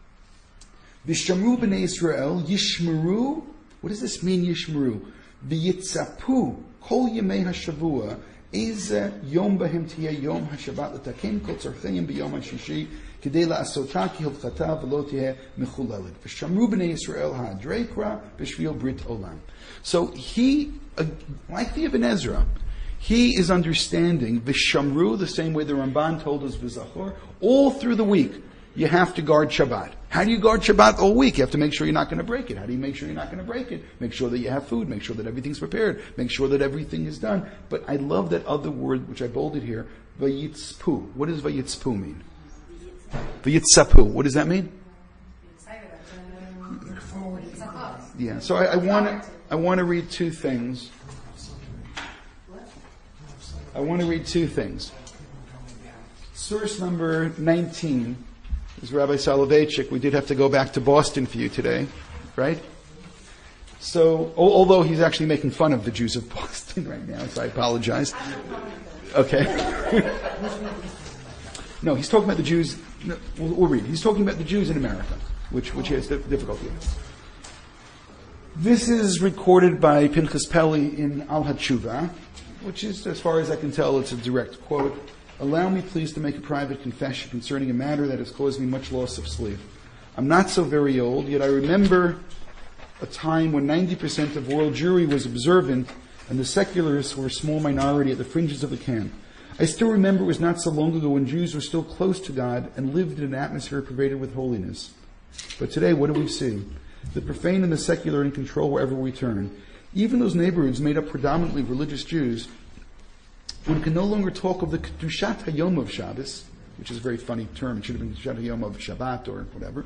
V'shamru b'nei Yisrael yishmeru. What does this mean, yishmeru? V'yitzapu kol yemei hashavua. Eze yom bahem tiyeh yom hashabat l'taken kol tzorchayim b'yom hashishi k'dei la'asota ki hilchata v'lo tiyeh mechulelet v'shamru b'nei Yisrael ha'adreikra b'shvil brit olam. So he, uh, like the Ibn Ezra, he is understanding v'shamru the same way the Ramban told us v'zachor. All through the week you have to guard Shabbat. How do you guard Shabbat all week? You have to make sure you're not going to break it. How do you make sure you're not going to break it? Make sure that you have food. Make sure that everything's prepared. Make sure that everything is done. But I love that other word, which I bolded here, vayitzpu. What does vayitzpu mean? Vayitzapu. What does that mean? Yeah. So I, I want to I want to read two things. I want to read two things. Source number nineteen. Is Rabbi Soloveitchik. We did have to go back to Boston for you today, right? So, although he's actually making fun of the Jews of Boston right now, so I apologize. Okay. No, he's talking about the Jews. No, we'll, we'll read. He's talking about the Jews in America, which which he has difficulty with. This is recorded by Pinchas Peli in Al HaTshuva, which is, as far as I can tell, it's a direct quote. Allow me, please, to make a private confession concerning a matter that has caused me much loss of sleep. I'm not so very old, yet I remember a time when ninety percent of world Jewry was observant and the secularists were a small minority at the fringes of the camp. I still remember it was not so long ago when Jews were still close to God and lived in an atmosphere pervaded with holiness. But today, what do we see? The profane and the secular are in control wherever we turn. Even those neighborhoods made up predominantly of religious Jews, one can no longer talk of the Kedushat Hayom of Shabbos, which is a very funny term. It should have been Kedushat Hayom of Shabbat or whatever.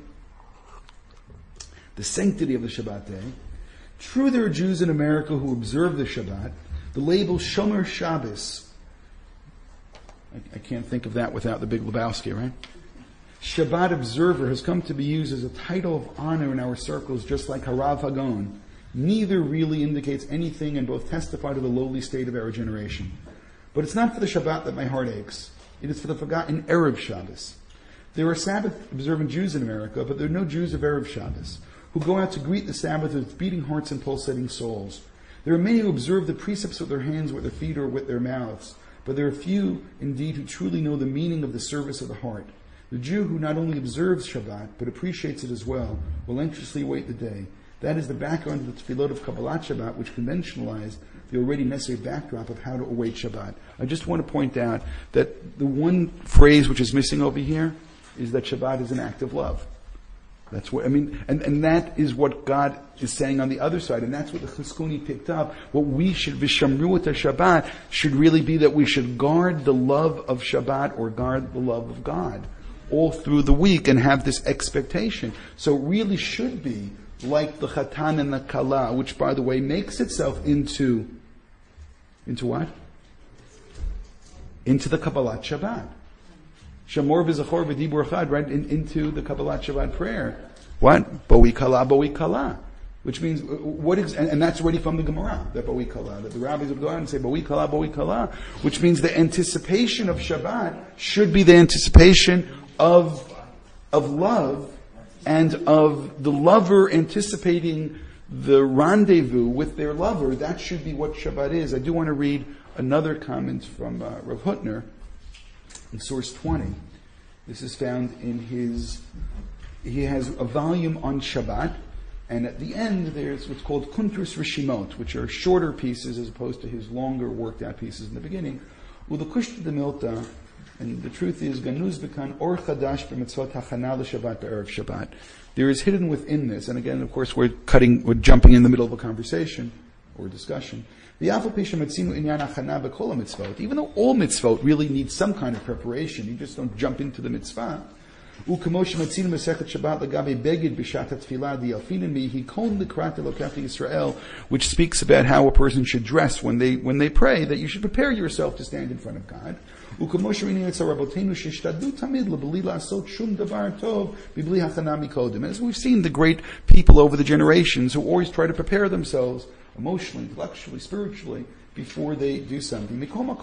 The sanctity of the Shabbat day. True, there are Jews in America who observe the Shabbat. The label Shomer Shabbos. I, I can't think of that without the Big Lebowski, right? Shabbat observer has come to be used as a title of honor in our circles, just like Harav Hagon. Neither really indicates anything and both testify to the lowly state of our generation. But it's not for the Shabbat that my heart aches. It is for the forgotten Erev Shabbos. There are Sabbath-observant Jews in America, but there are no Jews of Erev Shabbos, who go out to greet the Sabbath with beating hearts and pulsating souls. There are many who observe the precepts with their hands, with their feet, or with their mouths, but there are few, indeed, who truly know the meaning of the service of the heart. The Jew who not only observes Shabbat, but appreciates it as well, will anxiously await the day. That is the background of the tefillot of Kabbalat Shabbat, which conventionalized the already necessary backdrop of how to await Shabbat. I just want to point out that the one phrase which is missing over here is that Shabbat is an act of love. That's what, I mean, and, and that is what God is saying on the other side, and that's what the Chizkuni picked up. What we should, Vishamru at Shabbat, should really be that we should guard the love of Shabbat or guard the love of God all through the week and have this expectation. So it really should be like the Chatan and the Kala, which, by the way, makes itself into, into what? Into the Kabbalat Shabbat. Shamor v'zachor v'dibur chad, right, in, into the Kabbalat Shabbat prayer. What? Boi Kala, Boi Kala. Which means, what is, and, and that's already from the Gemara, that Boi Kala, that the rabbis would go out and say, Boi Kala, Boi Kala, which means the anticipation of Shabbat should be the anticipation of, of love, and of the lover anticipating the rendezvous with their lover. That should be what Shabbat is. I do want to read another comment from uh, Rav Hutner in source twenty. This is found in his, he has a volume on Shabbat, and at the end there's what's called Kuntrus Rishimot, which are shorter pieces as opposed to his longer worked out pieces in the beginning. U'lekushta de Milta, and the truth is, Ganuz Bekan Or Chadash b'mitzvot hachana l'Shabbat be'erev Shabbat. There is hidden within this, and again, of course, we're cutting, we're jumping in the middle of a conversation or discussion. Even though all mitzvot really need some kind of preparation, you just don't jump into the mitzvah. Which speaks about how a person should dress when they when they pray, that you should prepare yourself to stand in front of God. As we've seen, the great people over the generations who always try to prepare themselves emotionally, intellectually, spiritually, before they do something. But when it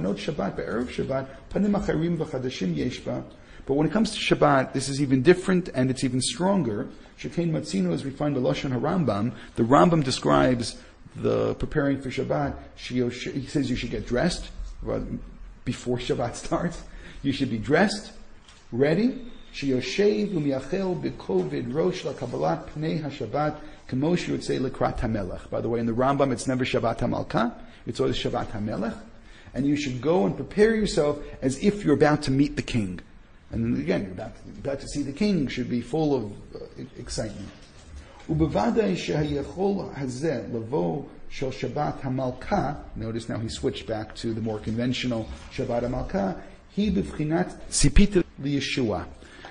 comes to Shabbat, this is even different and it's even stronger. Shekein Matzino, as we find the Lashon HaRambam, the Rambam describes the preparing for Shabbat. He says you should get dressed before Shabbat starts. You should be dressed, ready. Sheyoshev u'miachel b'kovid rosh la'kabalat pnei haShabbat, k'mosh you would say lekrat hamelech. By the way, in the Rambam, it's never Shabbat HaMalkah. It's always Shabbat HaMelech. And you should go and prepare yourself as if you're about to meet the king. And again, you're about to, about to see the king, should be full of uh, excitement. Ubevadai shehayachol hazeh lavo shel Shabbat HaMalkah. Notice now he switched back to the more conventional Shabbat HaMalkah. He b'vchinat sipita liyeshua.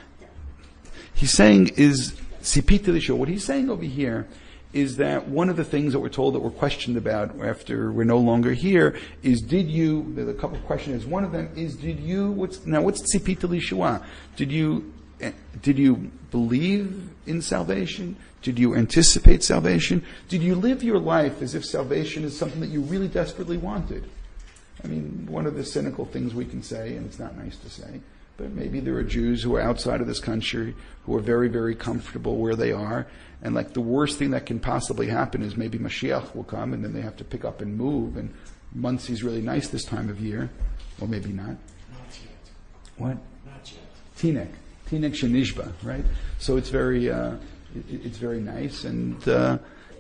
He's saying is sipita liyeshua. What he's saying over here is that one of the things that we're told that we're questioned about after we're no longer here is, did you, there's a couple of questions. One of them is, did you, what's, now what's tzipita lishua? Did you, did you believe in salvation? Did you anticipate salvation? Did you live your life as if salvation is something that you really desperately wanted? I mean, one of the cynical things we can say, and it's not nice to say, but maybe there are Jews who are outside of this country who are very, very comfortable where they are. And like the worst thing that can possibly happen is maybe Mashiach will come and then they have to pick up and move. And Munsey's really nice this time of year. Or maybe not.
Not yet.
What?
Not yet.
Tinek. Tinek Shenishba, right? So it's very, uh, it, it's very nice. And, uh,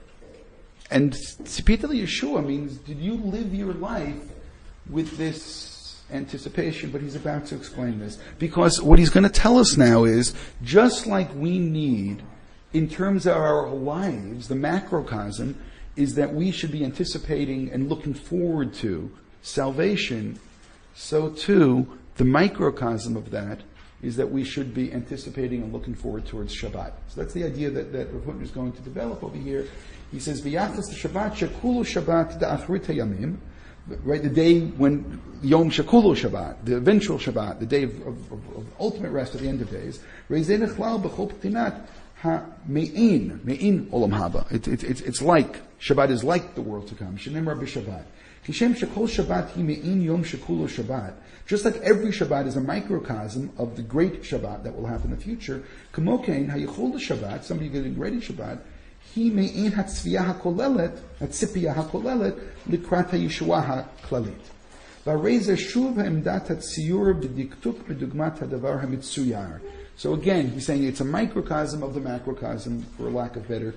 and Tzipita Yeshua means, did you live your life with this anticipation? But he's about to explain this. Because what he's going to tell us now is, just like we need, in terms of our lives, the macrocosm is that we should be anticipating and looking forward to salvation, so too, the microcosm of that is that we should be anticipating and looking forward towards Shabbat. So that's the idea that, that Rav Hutner is going to develop over here. He says, V'yachas Shabbat, shekulu Shabbat da'achrit hayamim, right, the day when Yom Shekulu Shabbat, the eventual Shabbat, the day of, of, of, of ultimate rest at the end of days, Reizeh nechlal b'chol p'tinat ha-me'in, me'in olam haba. It, it, it, it's like, Shabbat is like the world to come. Shenem Rabbi Shabbat. Kishem shekol Shabbat hi me'in Yom Shekulu Shabbat. Just like every Shabbat is a microcosm of the great Shabbat that will happen in the future, Kamokein hayichol Shabbat, somebody getting ready Shabbat, he me'in hatzviyah ha-kolelet, hatzipiyah ha-kolelet, likrat ha-yeshua ha-klalit. V'areza shuv ha'emdat ha-tziyur b'diktuk b'dugmat ha-davar ha-mitzuyar. So again, he's saying it's a microcosm of the macrocosm, for lack of better,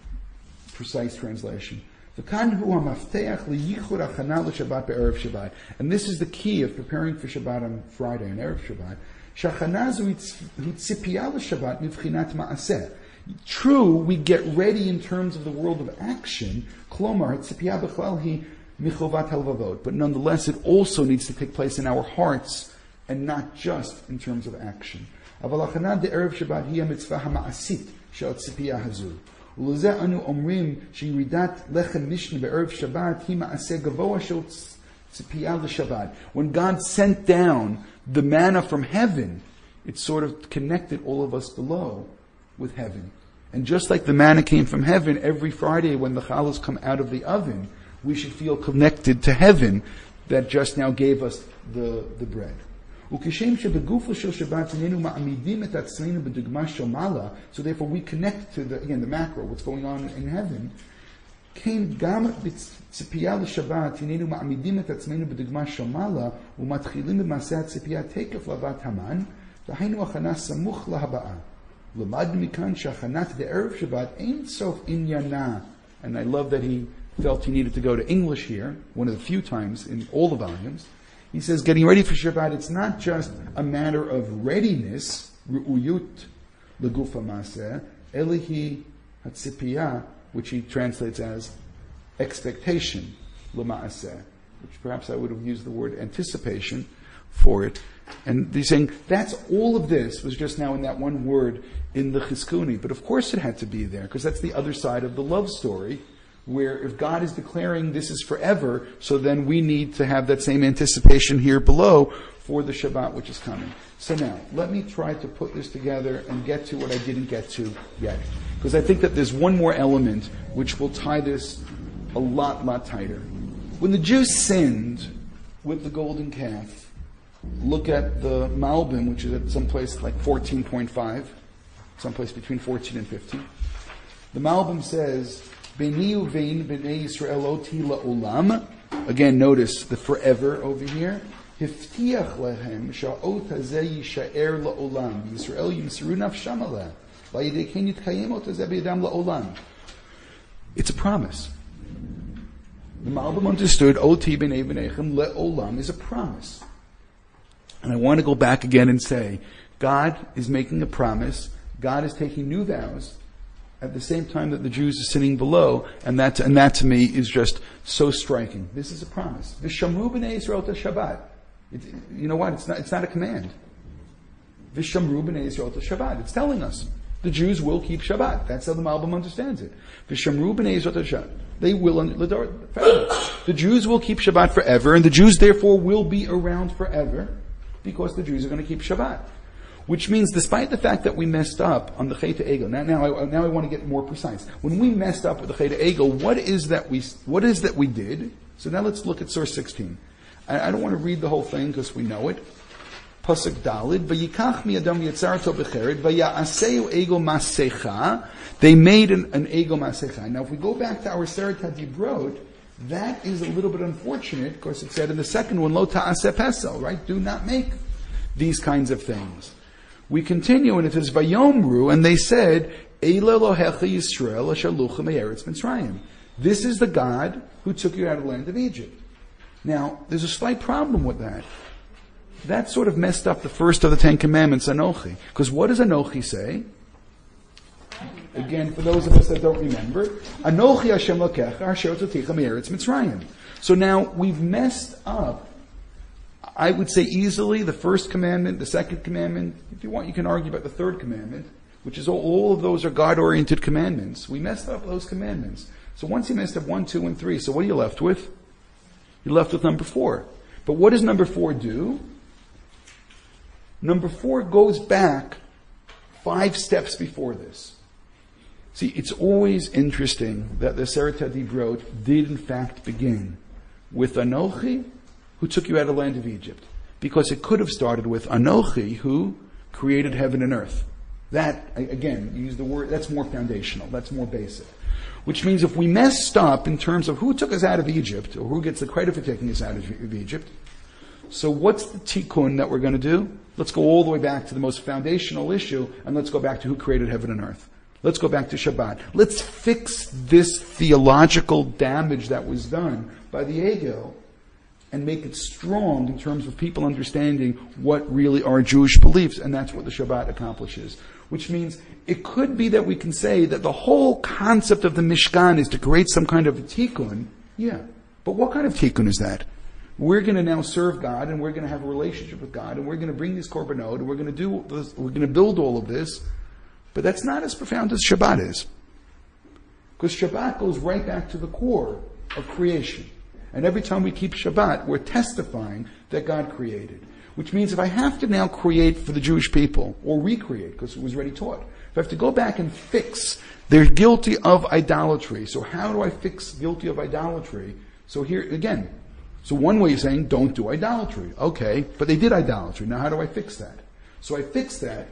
precise translation. And this is the key of preparing for Shabbat on Friday and Erev Shabbat. True, we get ready in terms of the world of action, but nonetheless it also needs to take place in our hearts and not just in terms of action. ולזה אנו אומרים שירידת לחם משנה בערב שבת היא מעשה גבוה של ציפייה לשבת. When God sent down the manna from heaven, it sort of connected all of us below with heaven. And just like the manna came from heaven, every Friday when the challahs come out of the oven, we should feel connected to heaven that just now gave us the, the bread. So therefore we connect to the, again, the macro, what's going on in heaven. And I love that he felt he needed to go to English here, one of the few times in all the volumes. He says getting ready for Shabbat, it's not just a matter of readiness, ru'uyut legufa maseh, elihi hatzipiyah, which he translates as expectation, lema'aseh, which perhaps I would have used the word anticipation for it. And he's saying that's all of this was just now in that one word in the Chizkuni. But of course it had to be there, because that's the other side of the love story, where if God is declaring this is forever, so then we need to have that same anticipation here below for the Shabbat which is coming. So now, let me try to put this together and get to what I didn't get to yet. Because I think that there's one more element which will tie this a lot, lot tighter. When the Jews sinned with the golden calf, look at the Malbim, which is at some place like fourteen point five, someplace between fourteen and fifteen. The Malbim says, B'nei uvein b'nei Yisrael oti la'olam. Again, notice the forever over here. Hiftiach lehem sha'ot hazeh yisha'er la'olam. Yisrael yimseru nafsham aleh. V'yidei ken yitkayem ot hazeh b'yadam la'olam. It's a promise. The Malbim understood oti b'nei b'neichem le'olam is a promise. And I want to go back again and say, God is making a promise. God is taking new vows at the same time that the Jews are sinning below, and that, and that to me is just so striking. This is a promise. V'shamru b'nei Yisrael to Shabbat. It, you know what? It's not, it's not a command. V'shamru b'nei Yisrael to Shabbat. It's telling us the Jews will keep Shabbat. That's how the Malbim understands it. V'shamru b'nei Yisrael to Shabbat. They will, the Jews will keep Shabbat forever, and the Jews therefore will be around forever, because the Jews are going to keep Shabbat. Which means, despite the fact that we messed up on the Chet Egel, now, now, I, now I want to get more precise. When we messed up with the Chet Egel, what is that we, what is that we did? So now let's look at source sixteen. I, I don't want to read the whole thing because we know it. Pasuk Dalid, Vayikach mi adam yitzarto bechered, Vayaseu Egel masecha. They made an, an Egel masecha. Now if we go back to our Seret HaDibrot, that is a little bit unfortunate, because it said in the second one, Lo ta'aseh pesel, right? Do not make these kinds of things. We continue, and it says, Vayomru, and they said, Eila Elohecha Yisrael asher luchem me'eretz Mitzrayim. This is the God who took you out of the land of Egypt. Now, there's a slight problem with that. That sort of messed up the first of the Ten Commandments, Anochi. Because what does Anochi say? Again, for those of us that don't remember, Anochi Hashem Lokecha asher toticha me'eretz Mitzrayim. So now, we've messed up, I would say easily, the first commandment, the second commandment. If you want, you can argue about the third commandment, which is all, all of those are God-oriented commandments. We messed up those commandments. So once you messed up one, two, and three, so what are you left with? You're left with number four. But what does number four do? Number four goes back five steps before this. See, it's always interesting that the Seret HaDibrot did in fact begin with Anochi, who took you out of the land of Egypt. Because it could have started with Anochi, who created heaven and earth. That, again, you use the word, that's more foundational, that's more basic. Which means if we messed up in terms of who took us out of Egypt, or who gets the credit for taking us out of Egypt, so what's the tikkun that we're going to do? Let's go all the way back to the most foundational issue, and let's go back to who created heaven and earth. Let's go back to Shabbat. Let's fix this theological damage that was done by the Egel, and make it strong in terms of people understanding what really are Jewish beliefs, and that's what the Shabbat accomplishes. Which means it could be that we can say that the whole concept of the Mishkan is to create some kind of a tikkun. Yeah, but what kind of tikkun is that? We're going to now serve God, and we're going to have a relationship with God, and we're going to bring this korbanot, and we're going to do this, we're going to build all of this, but that's not as profound as Shabbat is. Because Shabbat goes right back to the core of creation. And every time we keep Shabbat, we're testifying that God created. Which means if I have to now create for the Jewish people, or recreate, because it was already taught, if I have to go back and fix, they're guilty of idolatry. So how do I fix guilty of idolatry? So here, again, so one way you're saying, don't do idolatry. Okay, but they did idolatry. Now how do I fix that? So I fix that,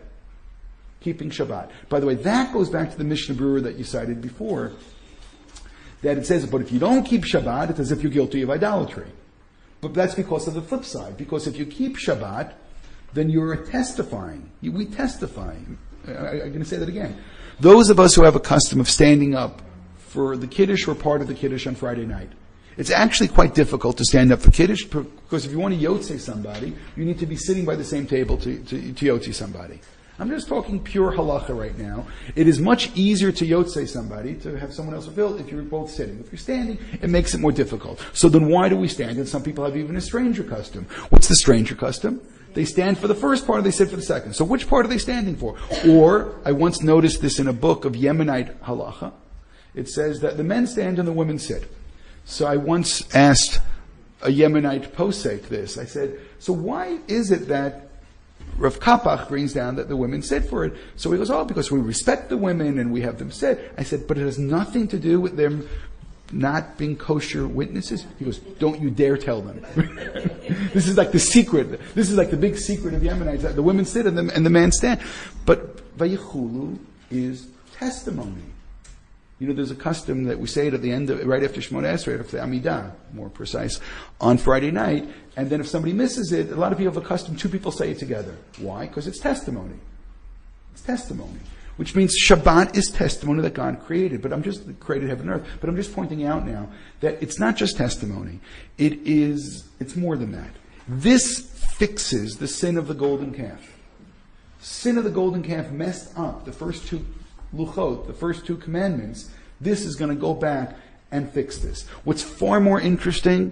keeping Shabbat. By the way, that goes back to the Mishnah Berurah that you cited before, that it says, but if you don't keep Shabbat, it's as if you're guilty of idolatry. But that's because of the flip side. Because if you keep Shabbat, then you're testifying. You, we testify. I, I'm going to say that again. Those of us who have a custom of standing up for the Kiddush or part of the Kiddush on Friday night, it's actually quite difficult to stand up for Kiddush, because if you want to Yotzei somebody, you need to be sitting by the same table to, to, to Yotzei somebody. I'm just talking pure halacha right now. It is much easier to Yotzei somebody, to have someone else fulfill, if you're both sitting. If you're standing, it makes it more difficult. So then why do we stand? And some people have even a stranger custom. What's the stranger custom? They stand for the first part, or they sit for the second. So which part are they standing for? Or, I once noticed this in a book of Yemenite halacha. It says that the men stand and the women sit. So I once asked a Yemenite posek this. I said, so why is it that Rav Kapach brings down that the women sit for it? So he goes, oh, because we respect the women and we have them sit. I said, but it has nothing to do with them not being kosher witnesses. He goes, don't you dare tell them. This is like the secret. This is like the big secret of Yemenites, that the women sit and the, and the man stand. But Vayichulu is testimony. You know, there's a custom that we say it at the end of, right after Shemona Esrei, right after Amidah, more precise, on Friday night. And then if somebody misses it, a lot of people have a custom, two people say it together. Why? Because it's testimony. It's testimony. Which means Shabbat is testimony that God created. But I'm just, created heaven and earth. But I'm just pointing out now that it's not just testimony. It is, it's more than that. This fixes the sin of the golden calf. Sin of the golden calf messed up the first two Luchot, the first two commandments. This is going to go back and fix this. What's far more interesting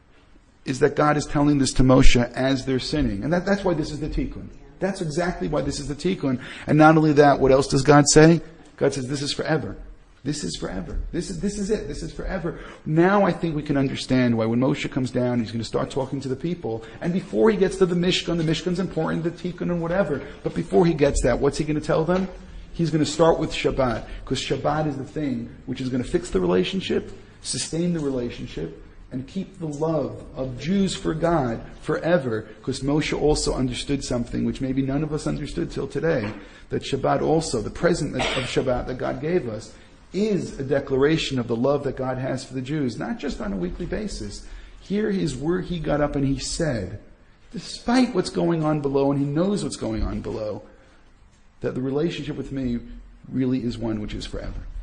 is that God is telling this to Moshe as they're sinning. And that, that's why this is the Tikkun. That's exactly why this is the Tikkun. And not only that, what else does God say? God says, this is forever. This is forever. This is, this is it. This is forever. Now I think we can understand why when Moshe comes down, he's going to start talking to the people. And before he gets to the Mishkan, the Mishkan's important, the Tikkun and whatever. But before he gets that, what's he going to tell them? He's going to start with Shabbat, because Shabbat is the thing which is going to fix the relationship, sustain the relationship, and keep the love of Jews for God forever, because Moshe also understood something which maybe none of us understood till today, that Shabbat also, the present of Shabbat that God gave us, is a declaration of the love that God has for the Jews, not just on a weekly basis. Here is where he got up and he said, despite what's going on below, and he knows what's going on below, that the relationship with me really is one which is forever.